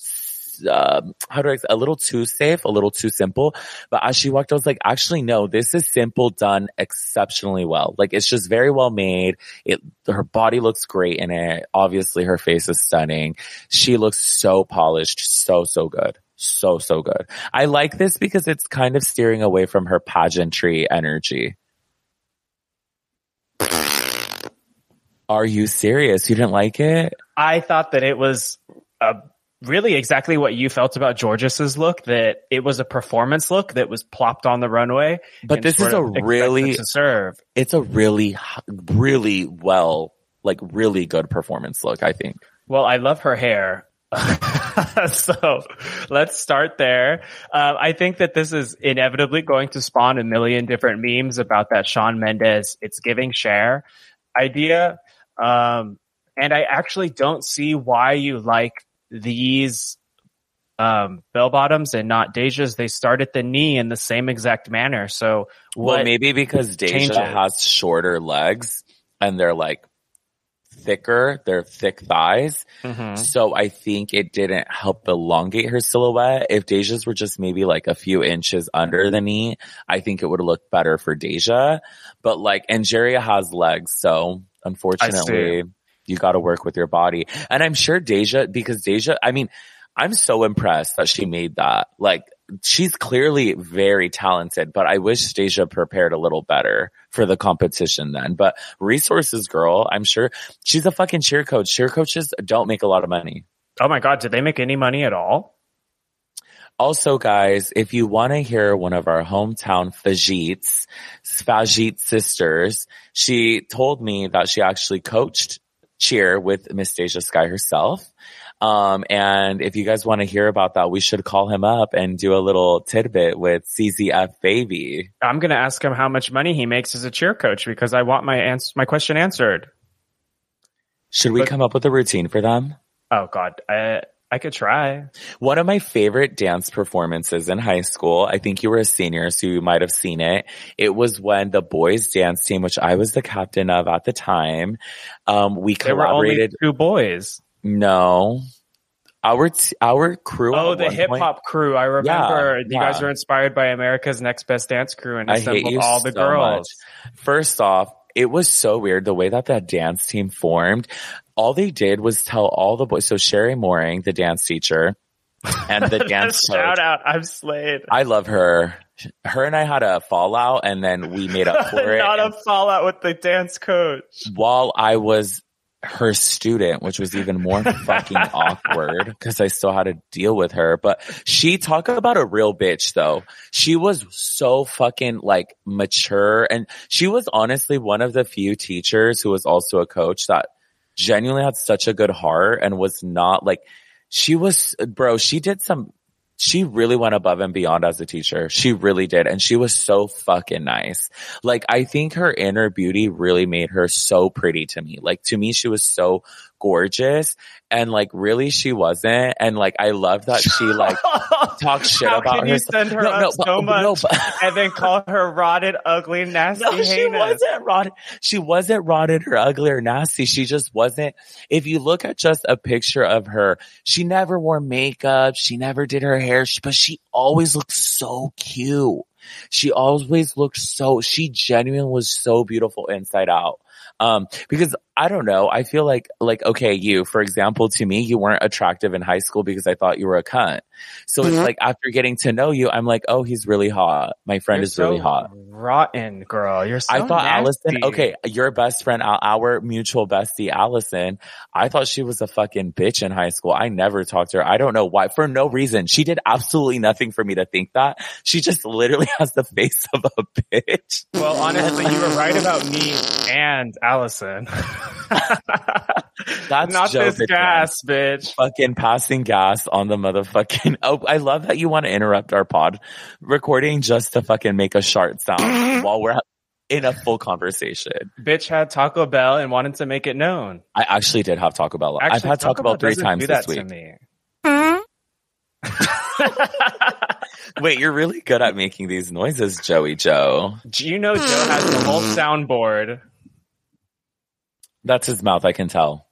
Um, how do I say, a little too safe, a little too simple. But as she walked, I was like, actually, no, this is simple, done exceptionally well. Like, it's just very well made. It, her body looks great in it. Obviously, her face is stunning. She looks so polished, so, so good. So, so good. I like this because it's kind of steering away from her pageantry energy. Are you serious? You didn't like it? I thought that it was a really exactly what you felt about Jorgeous's look, that it was a performance look that was plopped on the runway. But this is a really, to serve. It's a really, really well, like really good performance look, I think. Well, I love her hair. So let's start there. Uh, I think that this is inevitably going to spawn a million different memes about that Shawn Mendes "it's giving Cher" idea. Um, and I actually don't see why you like these um, bell bottoms and not Deja's. They start at the knee in the same exact manner. So what well, maybe because Deja changes? has shorter legs and they're like thicker, they're thick thighs. Mm-hmm. So I think it didn't help elongate her silhouette. If Deja's were just maybe like a few inches under the knee, I think it would have looked better for Deja. But like, and Jerria has legs, so unfortunately you got to work with your body. And I'm sure Deja, because Deja, I mean, I'm so impressed that she made that. Like, she's clearly very talented, but I wish Deja prepared a little better for the competition then. But resources, girl, I'm sure she's a fucking cheer coach. Cheer coaches don't make a lot of money. Oh my God, did they make any money at all? Also, guys, if you want to hear one of our hometown Fajites, Fajit sisters, she told me that she actually coached cheer with Miss Deja Sky herself. Um, and if you guys want to hear about that, we should call him up and do a little tidbit with C Z F Baby. I'm going to ask him how much money he makes as a cheer coach because I want my ans- my question answered. Should we but, come up with a routine for them? Oh God, I, I could try. One of my favorite dance performances in high school, I think you were a senior, so you might have seen it. It was when the boys dance team, which I was the captain of at the time, um, we there collaborated. Were only two boys. No, our t- our crew. Oh, the hip hop crew! I remember yeah, you yeah. guys were inspired by America's Next Best Dance crew and I assembled hate you all the so girls. Much. First off, it was so weird the way that that dance team formed. All they did was tell all the boys. So Sherry Mooring, the dance teacher, and the dance coach. Shout out! I'm slayed. I love her. Her and I had a fallout, and then we made up for it. Not a fallout with the dance coach. While I was her student, which was even more fucking awkward because I still had to deal with her. But she talk about a real bitch though. She was so fucking like mature, and she was honestly one of the few teachers who was also a coach that genuinely had such a good heart and was not like, she was, bro, she did some, she really went above and beyond as a teacher. She really did. And she was so fucking nice. Like, I think her inner beauty really made her so pretty to me. Like, to me, she was so gorgeous. And like, really, she wasn't. And like, I love that she like talked shit How about can you her. send her no, up no, so but, much no, but, and then call her rotted, ugly, nasty, no, heinous? she wasn't rotted. She wasn't rotted or ugly or nasty. She just wasn't. If you look at just a picture of her, she never wore makeup. She never did her hair, but she always looked so cute. She always looked so, she genuinely was so beautiful inside out. Um, because I don't know, I feel like, like, okay, you, for example, to me, you weren't attractive in high school because I thought you were a cunt. So mm-hmm. It's like, after getting to know you, I'm like, oh, he's really hot. My friend You're is so really hot. Rotten, girl. You're so I thought nasty. Allison, okay, your best friend, our mutual bestie, Allison, I thought she was a fucking bitch in high school. I never talked to her. I don't know why, for no reason. She did absolutely nothing for me to think that. She just literally has the face of a bitch. Well, honestly, you were right about me and Allison. That's not Joe this Bitcoin. gas, bitch. Fucking passing gas on the motherfucking. Oh, I love that you want to interrupt our pod recording just to fucking make a shart sound while we're in a full conversation. Bitch had Taco Bell and wanted to make it known. I actually did have Taco Bell. Actually, I've had Taco, Taco Bell three times this week. Wait, you're really good at making these noises, Joey Joe. Do you know Joe has the whole soundboard? That's his mouth, I can tell.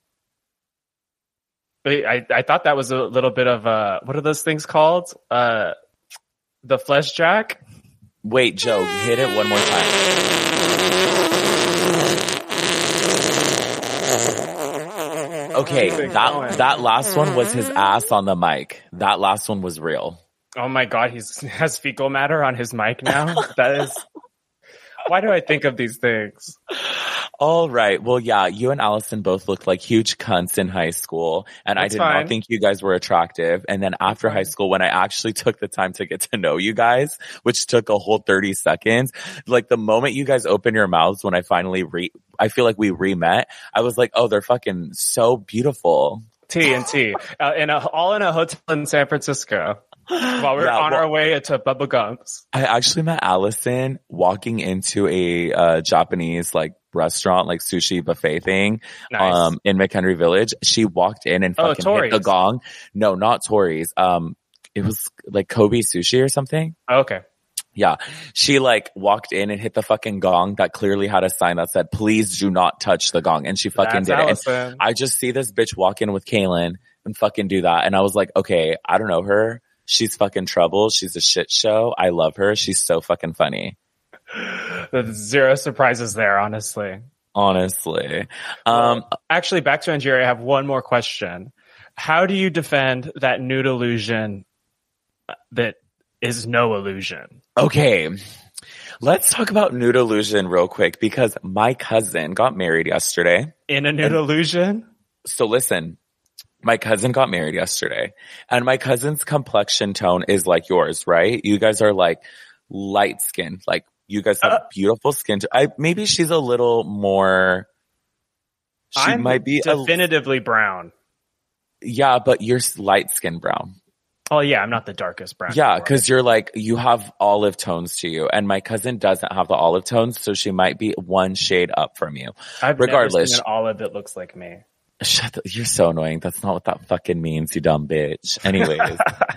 I, I thought that was a little bit of a, what are those things called? Uh, the flesh jack? Wait, Joe, hit it one more time. Okay, that, that last one was his ass on the mic. That last one was real. Oh my God, he's has fecal matter on his mic now? That is, why do I think of these things? All right. Well, yeah, you and Allison both looked like huge cunts in high school, and That's I did fine. not think you guys were attractive. And then after high school, when I actually took the time to get to know you guys, which took a whole thirty seconds, like the moment you guys opened your mouths when I finally re, I feel like we re-met, I was like, oh, they're fucking so beautiful. T and T, uh, in a, all in a hotel in San Francisco while we were Yeah, on well- our way to Bubba Gump's. I actually met Allison walking into a uh, Japanese like restaurant, like sushi buffet thing, Nice. um, in McHenry Village. She walked in and Oh, fucking hit the Tori's. gong. No, not Tori's. Um, it was like Kobe Sushi or something. Okay. Yeah. She like walked in and hit the fucking gong that clearly had a sign that said, please do not touch the gong. And she fucking That's did it. And Allison. I just see this bitch walk in with Kaylin and fucking do that. And I was like, okay, I don't know her. She's fucking trouble. She's a shit show. I love her. She's so fucking funny. There's zero surprises there, honestly. Honestly. Um, Actually, back to Angeria, I have one more question. How do you defend that nude illusion that is no illusion? okay. Let's talk about nude illusion real quick because my cousin got married yesterday. In a nude illusion? So listen, my cousin got married yesterday and my cousin's complexion tone is like yours, right? You guys are like light skinned, like you guys have Uh, beautiful skin. To, I, maybe she's a little more, she I'm might be, a, definitively brown. yeah, but you're light skin brown. Oh yeah, I'm not the darkest brown. Yeah, right? because you're like, you have olive tones to you. And my cousin doesn't have the olive tones, so she might be one shade up from you. I've regardless- never seen an olive that looks like me. Shut the, you're so annoying. That's not what that fucking means, you dumb bitch. Anyways,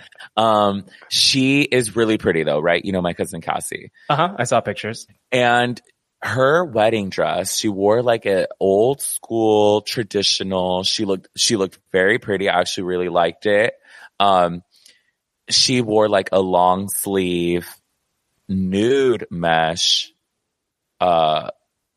um, she is really pretty though, right? You know, my cousin Cassie. Uh-huh, I saw pictures. And her wedding dress, she wore like a old school traditional. She looked, she looked very pretty. I actually really liked it. Um, she wore like a long sleeve nude mesh, uh,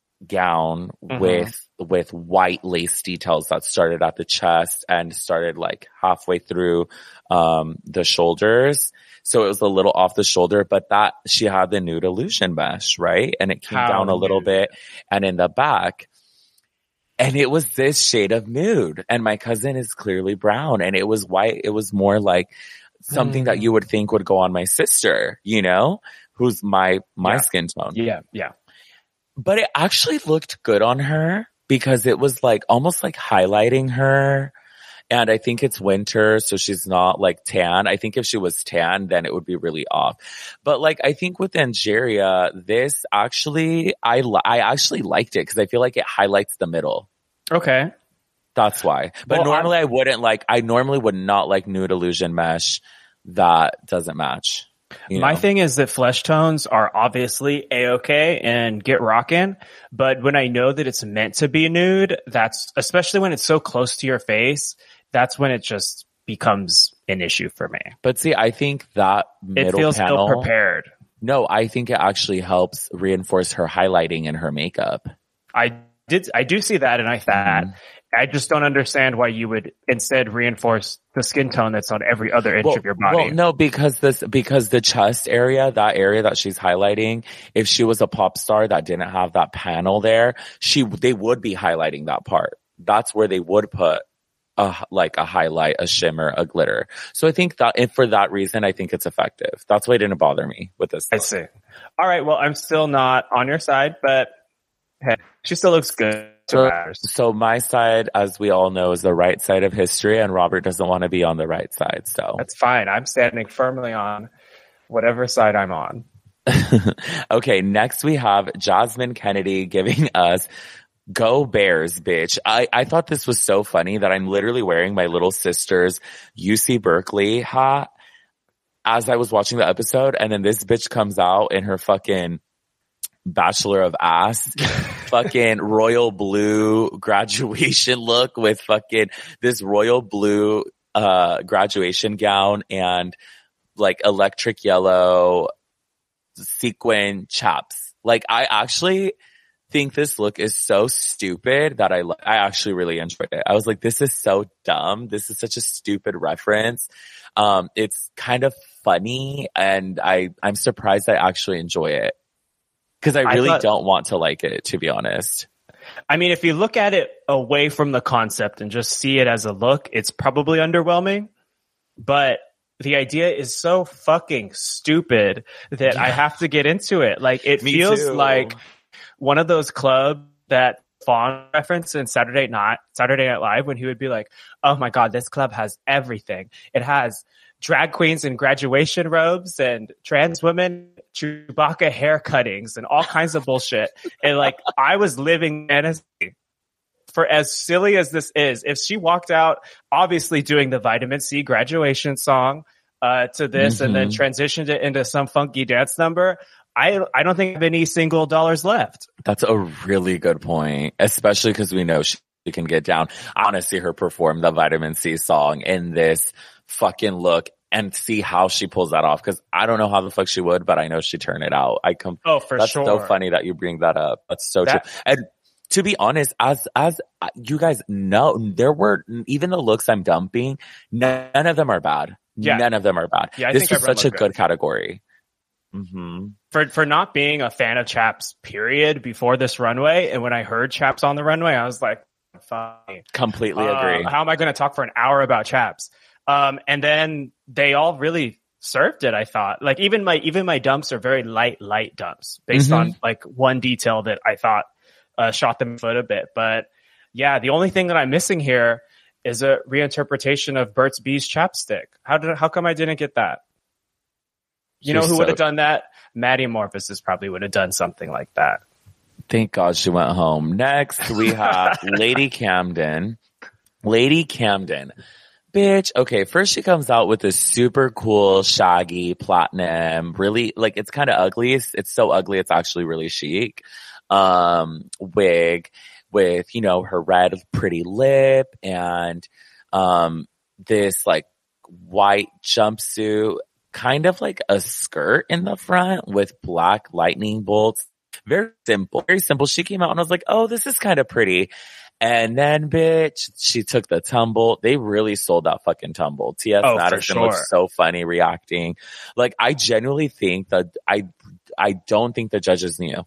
gown Mhm. with, with white lace details that started at the chest and started like halfway through, um, the shoulders. So it was a little off the shoulder, but that she had the nude illusion mesh, right? And it came How down a little nude. bit and in the back. And it was this shade of nude. And my cousin is clearly brown and it was white. It was more like something that you would think would go on my sister, you know, who's my, my Yeah. skin tone. Yeah, yeah. But it actually looked good on her because it was like almost like highlighting her. And I think it's winter, so she's not like tan. I think if she was tan, then it would be really off. But like, I think with Angeria, this actually, I, li- I actually liked it because I feel like it highlights the middle. Okay. That's why. But Well, normally I wouldn't like, I normally would not like nude illusion mesh that doesn't match. You My know? thing is that flesh tones are obviously A-okay and get rockin', but when I know that it's meant to be nude, that's, especially when it's so close to your face, that's when it just becomes an issue for me. But see, I think that It middle feels panel. ill prepared. No, I think it actually helps reinforce her highlighting in her makeup. I did, I do see that and I that. Mhm. I just don't understand why you would instead reinforce the skin tone that's on every other inch of your body. Well, no, because this, because the chest area, that area that she's highlighting, if she was a pop star that didn't have that panel there, she, they would be highlighting that part. That's where they would put a, like a highlight, a shimmer, a glitter. So I think that, and for that reason, I think it's effective. That's why it didn't bother me with this. I look. see. All right. Well, I'm still not on your side, but hey, she still looks good. So, matters. so my side, as we all know, is the right side of history, and Robert doesn't want to be on the right side. So That's fine. I'm standing firmly on whatever side I'm on. okay, next we have Jasmine Kennedy giving us Go Bears, bitch. I, I thought this was so funny that I'm literally wearing my little sister's U C Berkeley hat as I was watching the episode, and then this bitch comes out in her fucking Bachelor of Ass fucking royal blue graduation look with fucking this royal blue uh graduation gown and like electric yellow sequin chaps. Like, I actually think this look is so stupid that I lo- I actually really enjoyed it. I was like, this is so dumb. This is such a stupid reference. Um, it's kind of funny, and I I'm surprised I actually enjoy it because I I really thought- don't want to like it, to be honest. I mean, if you look at it away from the concept and just see it as a look, it's probably underwhelming. But the idea is so fucking stupid that I have to get into it. Like, it Me feels too. like one of those clubs that Fonz reference in Saturday Night Saturday Night Live when he would be like, "Oh my God, this club has everything. It has drag queens in graduation robes and trans women, Chewbacca hair cuttings, and all kinds of bullshit." And like, I was living fantasy. For as silly as this is, if she walked out, obviously doing the Vitamin C graduation song uh, to this, mm-hmm. and then transitioned it into some funky dance number, I I don't think I have any single dollars left. That's a really good point, especially because we know she can get down. I want to see her perform the Vitamin C song in this fucking look and see how she pulls that off. Because I don't know how the fuck she would, but I know she'd turn it out. I come. Oh, for that's sure. That's so funny that you bring that up. That's so that- true. And to be honest, as as you guys know, there were even the looks I'm dumping. None of them are bad. Yeah. None of them are bad. Yeah, I this think was such a good. good category. Mm-hmm. For for not being a fan of Chaps, period, before this runway, and when I heard Chaps on the runway, I was like, fine. Completely uh, agree. How am I going to talk for an hour about Chaps? Um, and then they all really served it, I thought. Like even my even my dumps are very light, light dumps based mm-hmm. on like one detail that I thought uh, shot them in the foot a bit. But yeah, the only thing that I'm missing here is a reinterpretation of Burt's Bees chapstick. How did how come I didn't get that? You know who so, would have done that? Maddie Morphosis probably would have done something like that. Thank God she went home. Next, we have Lady Camden. Lady Camden. Bitch. Okay, first she comes out with this super cool, shaggy, platinum, really, like, it's kind of ugly. It's, it's so ugly, it's actually really chic. Um, wig with, you know, her red pretty lip and, um, this, like, white jumpsuit. Kind of like a skirt in the front with black lightning bolts. Very simple, very simple. She came out and I was like, oh, this is kind of pretty. And then, bitch, she took the tumble. They really sold that fucking tumble. T S. Oh, Madison sure. looks so funny reacting. Like, I genuinely think that I, I don't think the judges knew.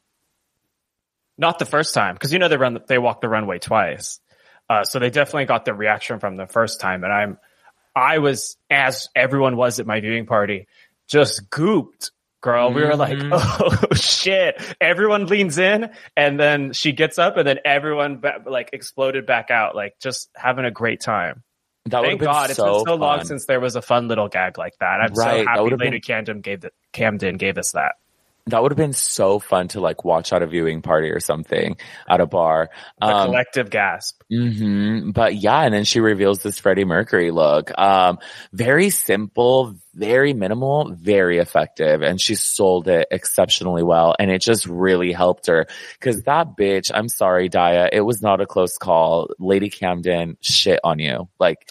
Not the first time. Cause you know, they run, they walked the runway twice. Uh, so they definitely got the reaction from the first time. And I'm, I was, as everyone was at my viewing party, just gooped, girl. Mm-hmm. We were like, oh shit. Everyone leans in and then she gets up and then everyone ba- like exploded back out, like just having a great time. That Thank God. So it's been so fun. long since there was a fun little gag like that. I'm right. so happy Lady been... Camden gave the, Camden gave us that. That would have been so fun to like watch at a viewing party or something at a bar. The um, collective gasp. Mm-hmm. But yeah, and then she reveals this Freddie Mercury look. Um, very simple, very minimal, very effective. And she sold it exceptionally well. And it just really helped her. Cause that bitch, I'm sorry, Daya, it was not a close call. Lady Camden shit on you. Like,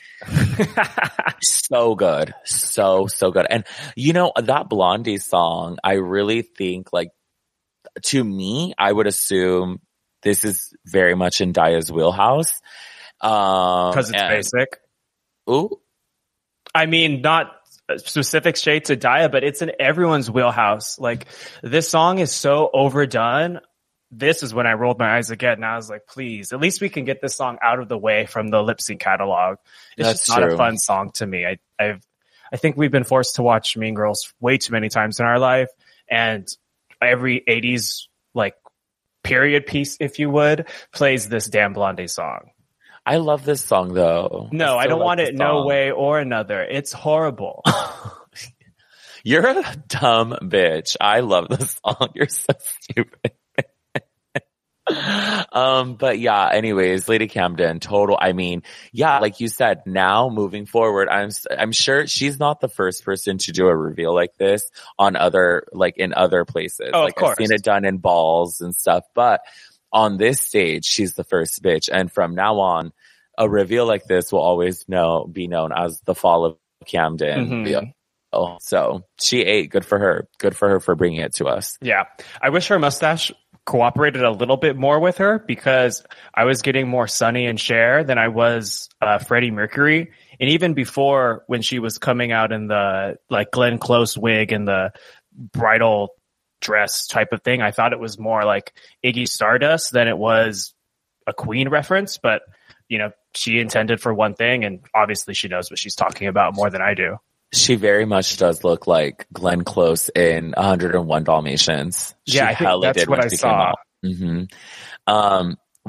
so good. So, so good. And you know, that Blondie song, I really think like, to me, I would assume this is very much in Daya's wheelhouse. Um, Cause it's and, basic. Ooh. I mean, not specific shade to Daya, but it's in everyone's wheelhouse. Like this song is so overdone. This is when I rolled my eyes again. And I was like, please, at least we can get this song out of the way from the lip sync catalog. It's That's just not true. a fun song to me. I, I've, I think we've been forced to watch Mean Girls way too many times in our life. And every eighties, like, period piece, if you would, plays this damn Blondie song. I love this song though. No, I, I don't like want it no way or another. It's horrible. You're a dumb bitch. I love this song. You're so stupid. um, but yeah, anyways, Lady Camden, total, I mean, yeah, like you said, now moving forward, I'm, I'm sure she's not the first person to do a reveal like this on other, like in other places. Oh, like of course. I've seen it done in balls and stuff, but on this stage, she's the first bitch. And from now on, a reveal like this will always know, be known as the fall of Camden. Mm-hmm. Yeah. Oh, so she ate. Good for her. Good for her for bringing it to us. Yeah. I wish her mustache cooperated a little bit more with her because I was getting more Sunny and Cher than I was uh, Freddie Mercury. And even before when she was coming out in the like Glenn Close wig and the bridal dress type of thing, I thought it was more like Iggy Stardust than it was a Queen reference. But, you know, she intended for one thing and obviously she knows what she's talking about more than I do. She very much does look like Glenn Close in one oh one Dalmatians. She yeah, I think that's what I saw. Mm-hmm. Um,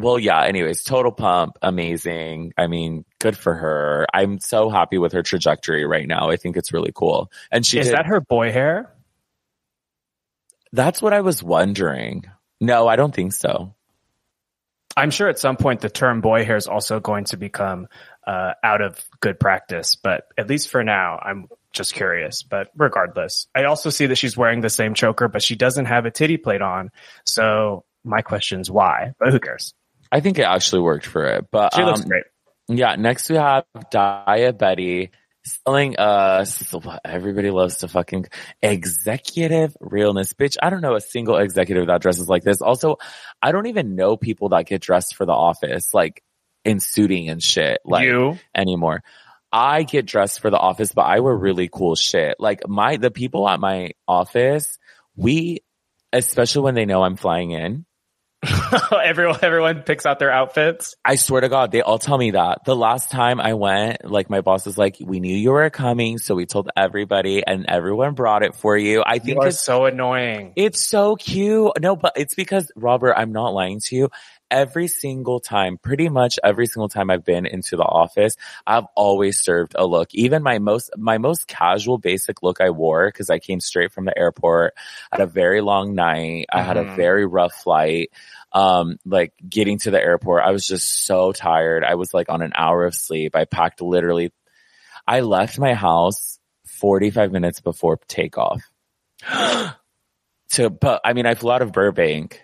Well, yeah, anyways, total pump. Amazing. I mean, good for her. I'm so happy with her trajectory right now. I think it's really cool. And she Is did, that her boy hair? That's what I was wondering. No, I don't think so. I'm sure at some point the term boy hair is also going to become uh, out of good practice, but at least for now, I'm just curious. But regardless, I also see that she's wearing the same choker, but she doesn't have a titty plate on. So my question's why, but who cares? I think it actually worked for it. But she um, looks great. Yeah, next we have Daya Betty selling us, everybody loves to fucking executive realness. Bitch, I don't know a single executive that dresses like this. Also, I don't even know people that get dressed for the office, like in suiting and shit, like you? anymore. I get dressed for the office, but I wear really cool shit. Like my, the people at my office, we, especially when they know I'm flying in, everyone, everyone picks out their outfits. I swear to God, they all tell me that. The last time I went, like my boss was like, we knew you were coming, so we told everybody and everyone brought it for you. I think you are it's so annoying. It's so cute. No, but it's because, Robert, I'm not lying to you. Every single time, pretty much every single time I've been into the office, I've always served a look. Even my most, my most casual basic look I wore, because I came straight from the airport, had a very long night. I mm-hmm. had a very rough flight. Um, like getting to the airport, I was just so tired. I was like on an hour of sleep. I packed literally, I left my house forty-five minutes before takeoff. to, but I mean, I flew out of Burbank.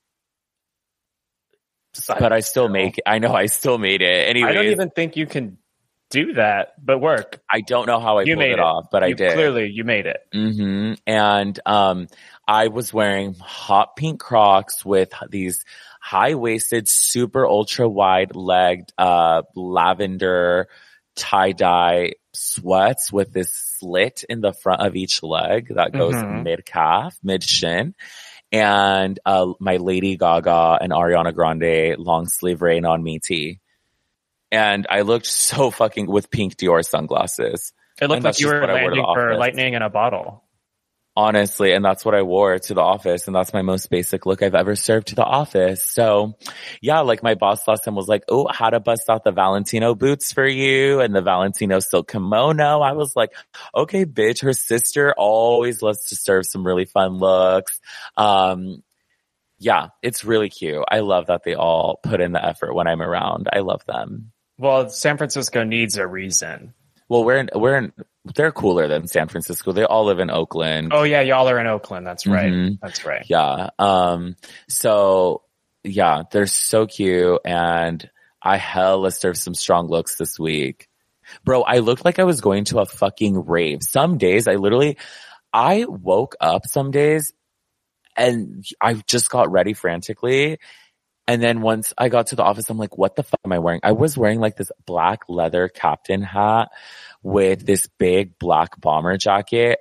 But I still make it. I know I still made it. Anyway, I don't even think you can do that, but work. I don't know how I you pulled made it, it off, but you, I did. Clearly, you made it. Mm-hmm. And um, I was wearing hot pink Crocs with these high-waisted, super ultra-wide legged uh, lavender tie-dye sweats with this slit in the front of each leg that goes mm-hmm. mid-calf, mid-shin. And uh my Lady Gaga and Ariana Grande long sleeve Rain on Me tee. And I looked so fucking with pink Dior sunglasses. It looked like you were landing for lightning in a bottle. Honestly, and that's what I wore to the office, and that's my most basic look I've ever served to the office. So, yeah, like my boss last time was like, oh, how to bust out the Valentino boots for you and the Valentino silk kimono. I was like, okay, bitch, her sister always loves to serve some really fun looks. Um, yeah, it's really cute. I love that they all put in the effort when I'm around. I love them. Well, San Francisco needs a reason. Well, we're in, we're in, they're cooler than San Francisco. They all live in Oakland. Oh yeah, y'all are in Oakland. That's right. Mm-hmm. That's right. Yeah. Um, so yeah, they're so cute, and I hella served some strong looks this week. Bro, I looked like I was going to a fucking rave. Some days I literally, I woke up some days and I just got ready frantically. And then once I got to the office, I'm like, what the fuck am I wearing? I was wearing like this black leather captain hat with this big black bomber jacket,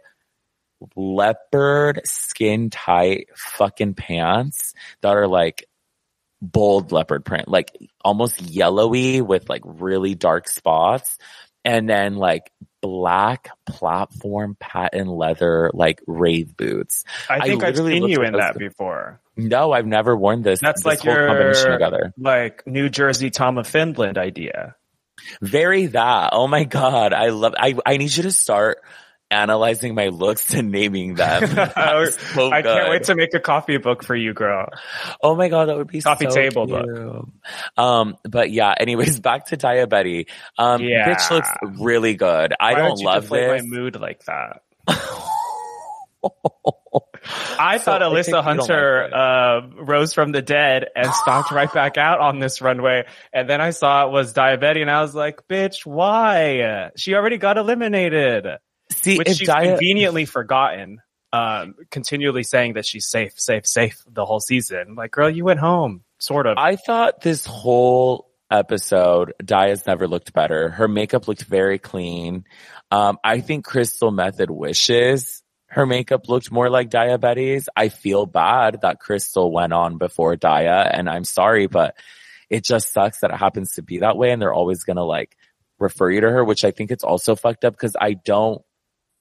leopard skin tight fucking pants that are like bold leopard print, like almost yellowy with like really dark spots. And then like black platform patent leather, like rave boots. I think I I've seen you in that good. before. No, I've never worn this. That's this like whole your combination together. Like New Jersey Tom of Finland idea. Very that. Oh my God. I love, I, I need you to start analyzing my looks and naming them. So I good. Can't wait to make a coffee book for you, girl. Oh my God, that would be coffee so table cute. book. Um, but yeah, anyways, back to Daya Betty. Um, yeah. Bitch looks really good. I Why don't you love this. my mood like that. I so thought I Alyssa Hunter like uh, rose from the dead and stalked right back out on this runway. And then I saw it was Daya Betty, and I was like, bitch, why? She already got eliminated. See, which if she's Daya- conveniently forgotten, um, continually saying that she's safe, safe, safe the whole season. Like, girl, you went home, sort of. I thought this whole episode, Daya's never looked better. Her makeup looked very clean. Um, I think Crystal Method wishes her makeup looked more like Daya Betty's. I feel bad that Crystal went on before Daya, and I'm sorry, but it just sucks that it happens to be that way, and they're always gonna like refer you to her, which I think it's also fucked up because I don't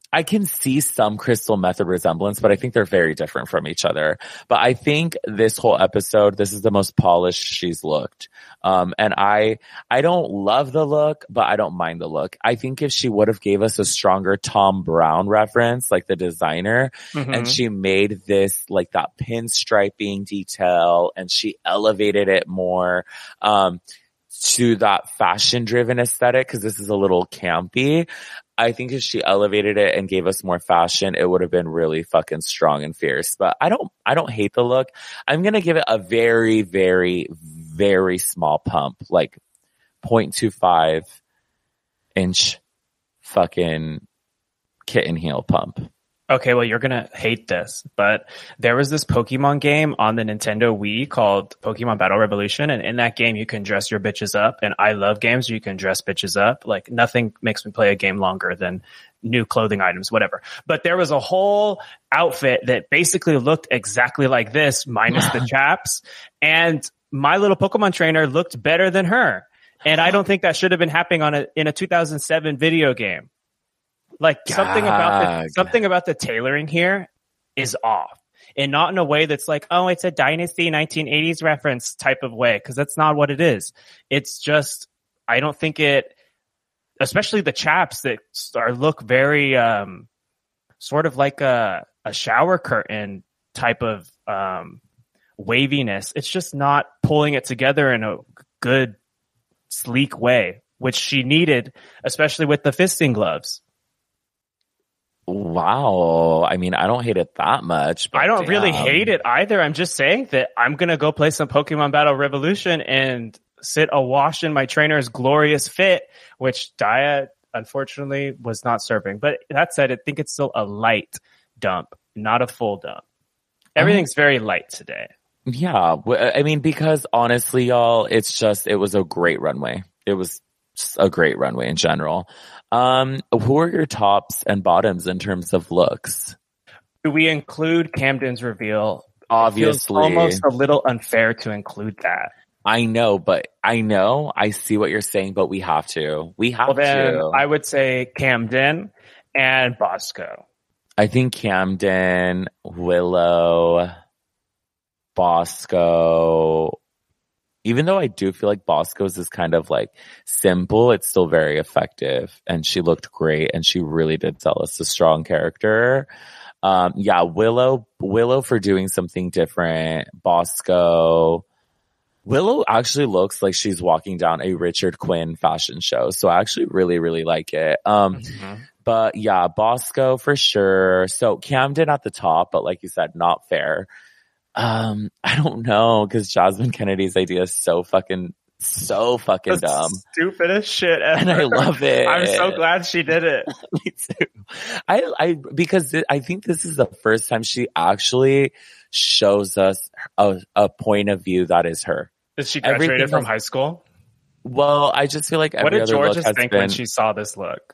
I can see some Crystal Method resemblance, but I think they're very different from each other. But I think this whole episode, this is the most polished she's looked. Um, and I, I don't love the look, but I don't mind the look. I think if she would have gave us a stronger Tom Brown reference, like the designer, mm-hmm. and she made this like that pinstriping detail and she elevated it more, um, to that fashion driven aesthetic, because this is a little campy. I think if she elevated it and gave us more fashion, it would have been really fucking strong and fierce. But I don't, I don't hate the look. I'm going to give it a very, very, very small pump, like zero point two five inch fucking kitten heel pump. Okay, well, you're going to hate this, but there was this Pokemon game on the Nintendo Wii called Pokemon Battle Revolution, and in that game, you can dress your bitches up, and I love games where you can dress bitches up. Like, nothing makes me play a game longer than new clothing items, whatever. But there was a whole outfit that basically looked exactly like this, minus the chaps, and my little Pokemon trainer looked better than her, and I don't think that should have been happening on a in a two thousand seven video game. Like God. something about the, something about the tailoring here is off, and not in a way that's like, oh, it's a Dynasty nineteen eighties reference type of way. Cause that's not what it is. It's just, I don't think it, especially the chaps that are look very, um, sort of like a, a shower curtain type of, um, waviness. It's just not pulling it together in a good, sleek way, which she needed, especially with the fisting gloves. Wow. I mean, I don't hate it that much. But I don't damn. really hate it either. I'm just saying that I'm going to go play some Pokemon Battle Revolution and sit awash in my trainer's glorious fit, which Daya, unfortunately, was not serving. But that said, I think it's still a light dump, not a full dump. Everything's um, very light today. Yeah. I mean, because honestly, y'all, it's just, it was a great runway. It was just a great runway in general. Um, who are your tops and bottoms in terms of looks? Do we include Camden's reveal? Obviously. It feels almost a little unfair to include that. I know, but I know, I see what you're saying, but we have to. We have well, then to. I would say Camden and Bosco. I think Camden, Willow, Bosco. Even though I do feel like Bosco's is kind of like simple, it's still very effective. And she looked great and she really did tell us a strong character. Um, yeah, Willow, Willow for doing something different. Bosco. Willow actually looks like she's walking down a Richard Quinn fashion show. So I actually really, really like it. Um, mm-hmm. But yeah, Bosco for sure. So Camden at the top, but like you said, not fair. Um, I don't know, because Jasmine Kennedy's idea is so fucking, so fucking That's dumb. Stupid as shit ever. And I love it. I'm so glad she did it. Me too. I, I, because th- I think this is the first time she actually shows us a, a point of view that is her. Did she graduated Everything from has, high school? Well, I just feel like every what did other Georgia look has think been, when she saw this look?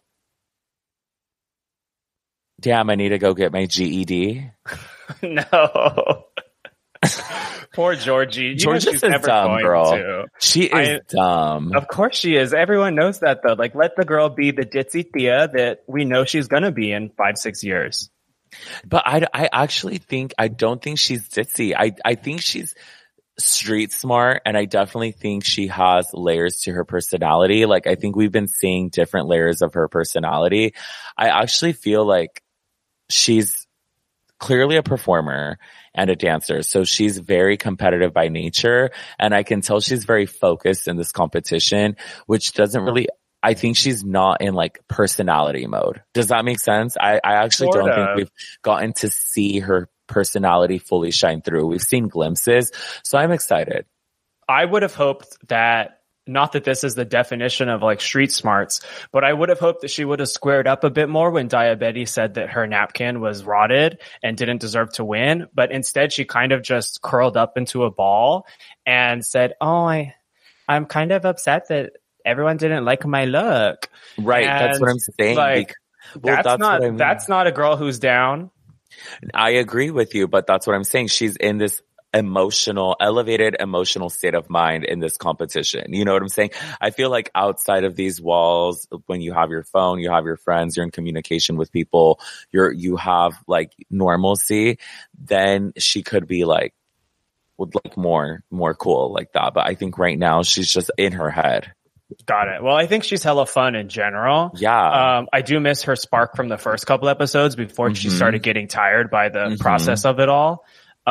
Damn, I need to go get my G E D. No. Poor Georgie. Georgia's a dumb girl. To. She is I, dumb. Of course she is. Everyone knows that though. Like, let the girl be the ditzy Thea that we know she's gonna be in five, six years. But I, I actually think, I don't think she's ditzy. I, I think she's street smart, and I definitely think she has layers to her personality. Like, I think we've been seeing different layers of her personality. I actually feel like she's clearly a performer and a dancer. So she's very competitive by nature. And I can tell she's very focused in this competition, which doesn't really, I think she's not in like personality mode. Does that make sense? I, I actually sort don't of. think we've gotten to see her personality fully shine through. We've seen glimpses. So I'm excited. I would have hoped that, not that this is the definition of like street smarts, but I would have hoped that she would have squared up a bit more when Diabetes said that her napkin was rotted and didn't deserve to win. But instead she kind of just curled up into a ball and said, oh, I, I'm kind of upset that everyone didn't like my look. Right. And that's what I'm saying. Like, well, that's, that's not, I mean. that's not a girl who's down. I agree with you, but that's what I'm saying. She's in this emotional, elevated emotional state of mind in this competition. You know what I'm saying? I feel like outside of these walls, when you have your phone, you have your friends, you're in communication with people, you're, you have like normalcy, then she could be like, would like more, more cool like that. But I think right now she's just in her head. Got it. Well, I think she's hella fun in general. Yeah. Um, I do miss her spark from the first couple episodes before mm-hmm. she started getting tired by the mm-hmm. process of it all.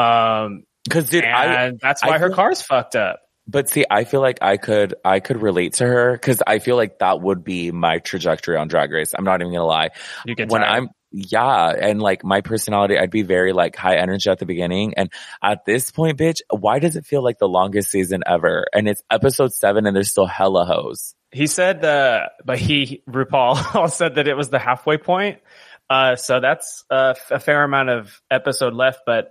Um, Cause dude, and I, that's why I her feel, car's fucked up. But see, I feel like I could, I could relate to her because I feel like that would be my trajectory on Drag Race. I'm not even gonna lie. You get when tired. I'm, yeah, and like my personality, I'd be very like high energy at the beginning, and at this point, bitch, why does it feel like the longest season ever? And it's episode seven, and there's still hella hoes. He said, uh, but he RuPaul said that it was the halfway point. Uh, so that's uh, a fair amount of episode left, but.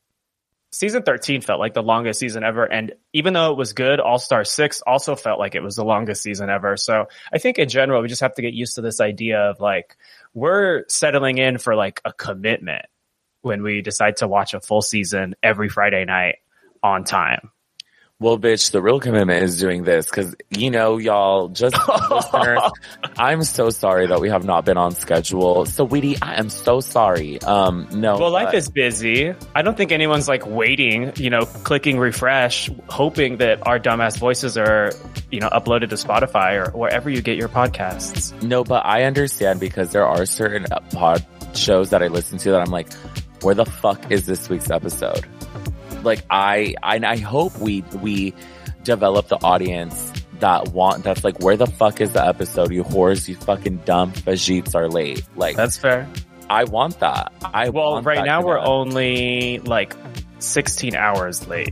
Season thirteen felt like the longest season ever. And even though it was good, All-Star six also felt like it was the longest season ever. So I think in general, we just have to get used to this idea of like, we're settling in for like a commitment when we decide to watch a full season every Friday night on time. Well, bitch, the real commitment is doing this because, you know, y'all, just listeners, I'm so sorry that we have not been on schedule. So, Weedy, I am so sorry. Um, no. Well, life but- is busy. I don't think anyone's like waiting, you know, clicking refresh, hoping that our dumbass voices are, you know, uploaded to Spotify or wherever you get your podcasts. No, but I understand because there are certain pod shows that I listen to that I'm like, where the fuck is this week's episode? Like I, I, I hope we, we develop the audience that want, that's like, where the fuck is the episode? You whores, you fucking dumb Fajitas are late. Like, that's fair. I want that. I well, want right that now we're happen. only like sixteen hours late.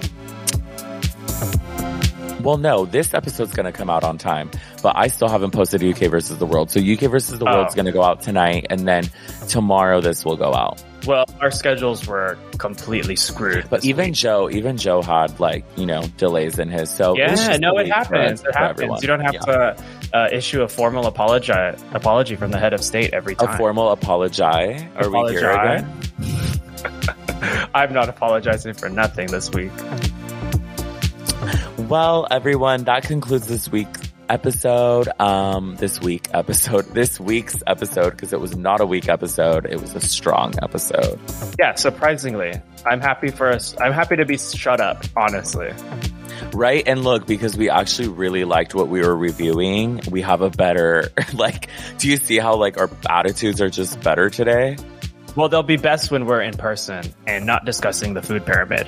Well, no, this episode's going to come out on time, but I still haven't posted U K versus the World. So U K versus the World's oh. going to go out tonight, and then tomorrow this will go out. Well, our schedules were completely screwed. But even week. Joe, even Joe had like, you know, delays in his. So yeah, it no, it happens. For, it for happens. everyone. You don't have yeah. to uh, issue a formal apology apology from the head of state every time. A formal apology. Are we here again? I'm not apologizing for nothing this week. Well, everyone, that concludes this week's episode. Um, this week episode, this week's episode, because it was not a week episode. It was a strong episode. Yeah, surprisingly. I'm happy for us. I'm happy to be shut up, honestly. Right? And look, because we actually really liked what we were reviewing, we have a better, like, do you see how, like, our attitudes are just better today? Well, they'll be best when we're in person and not discussing the food pyramid.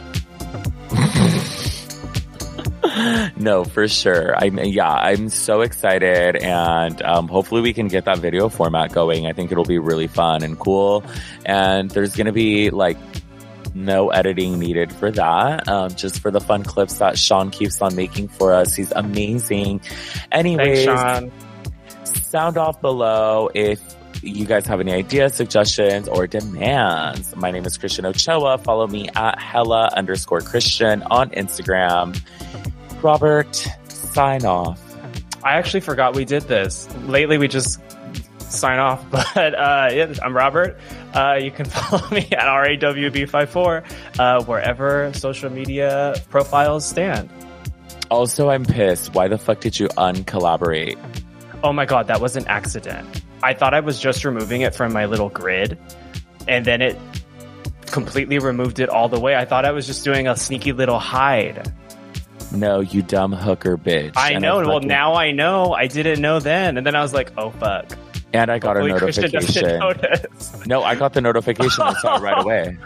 No, for sure. I'm yeah, I'm so excited, and um, hopefully we can get that video format going. I think it'll be really fun and cool, and there's gonna be like no editing needed for that. Um, just for the fun clips that Sean keeps on making for us. He's amazing. Anyways, Thanks, Sean. Sound off below if you guys have any ideas, suggestions, or demands. My name is Christian Ochoa. Follow me at hella underscore Christian on Instagram. Robert, sign off. I actually forgot we did this. Lately, we just sign off. But uh, yeah, I'm Robert. Uh, you can follow me at R A W B fifty-four uh, wherever social media profiles stand. Also, I'm pissed. Why the fuck did you uncollaborate? Oh my god, that was an accident. I thought I was just removing it from my little grid, and then it completely removed it all the way. I thought I was just doing a sneaky little hide. No, you dumb hooker bitch. I and know. I well, fucking, now I know. I didn't know then. And then I was like, oh, fuck. And I got Hopefully a Christian doesn't notification. notice. No, I got the notification. I saw it right away.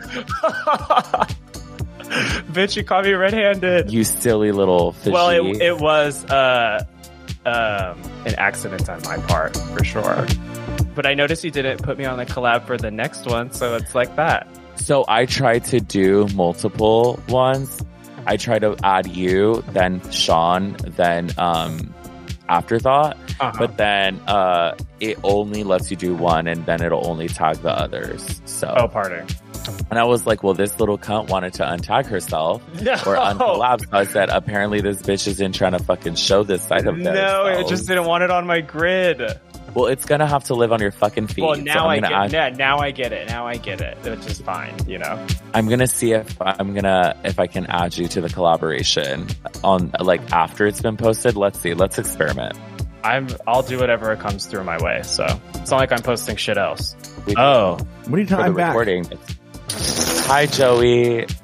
Bitch, you caught me red-handed. You silly little fishy. Well, it, it was uh, um, an accident on my part, for sure. But I noticed you didn't put me on the collab for the next one, so it's like that. So I tried to do multiple ones. I tried to add you, then Sean, then um, Afterthought. Uh-huh. But then uh, it only lets you do one, and then it'll only tag the others. So. Oh, pardon. And I was like, well, this little cunt wanted to untag herself no. or uncollab. So I said, apparently this bitch isn't trying to fucking show this side of themselves. No, it just didn't want it on my grid. Well, it's gonna have to live on your fucking feet. Well, now so I get get add- now I get it. Now I get it. Which is fine, you know. I'm gonna see if I'm gonna if I can add you to the collaboration on like after it's been posted. Let's see. Let's experiment. I'm. I'll do whatever comes through my way. So it's not like I'm posting shit else. We Oh, What are you for talking the about? recording. Hi, Joey.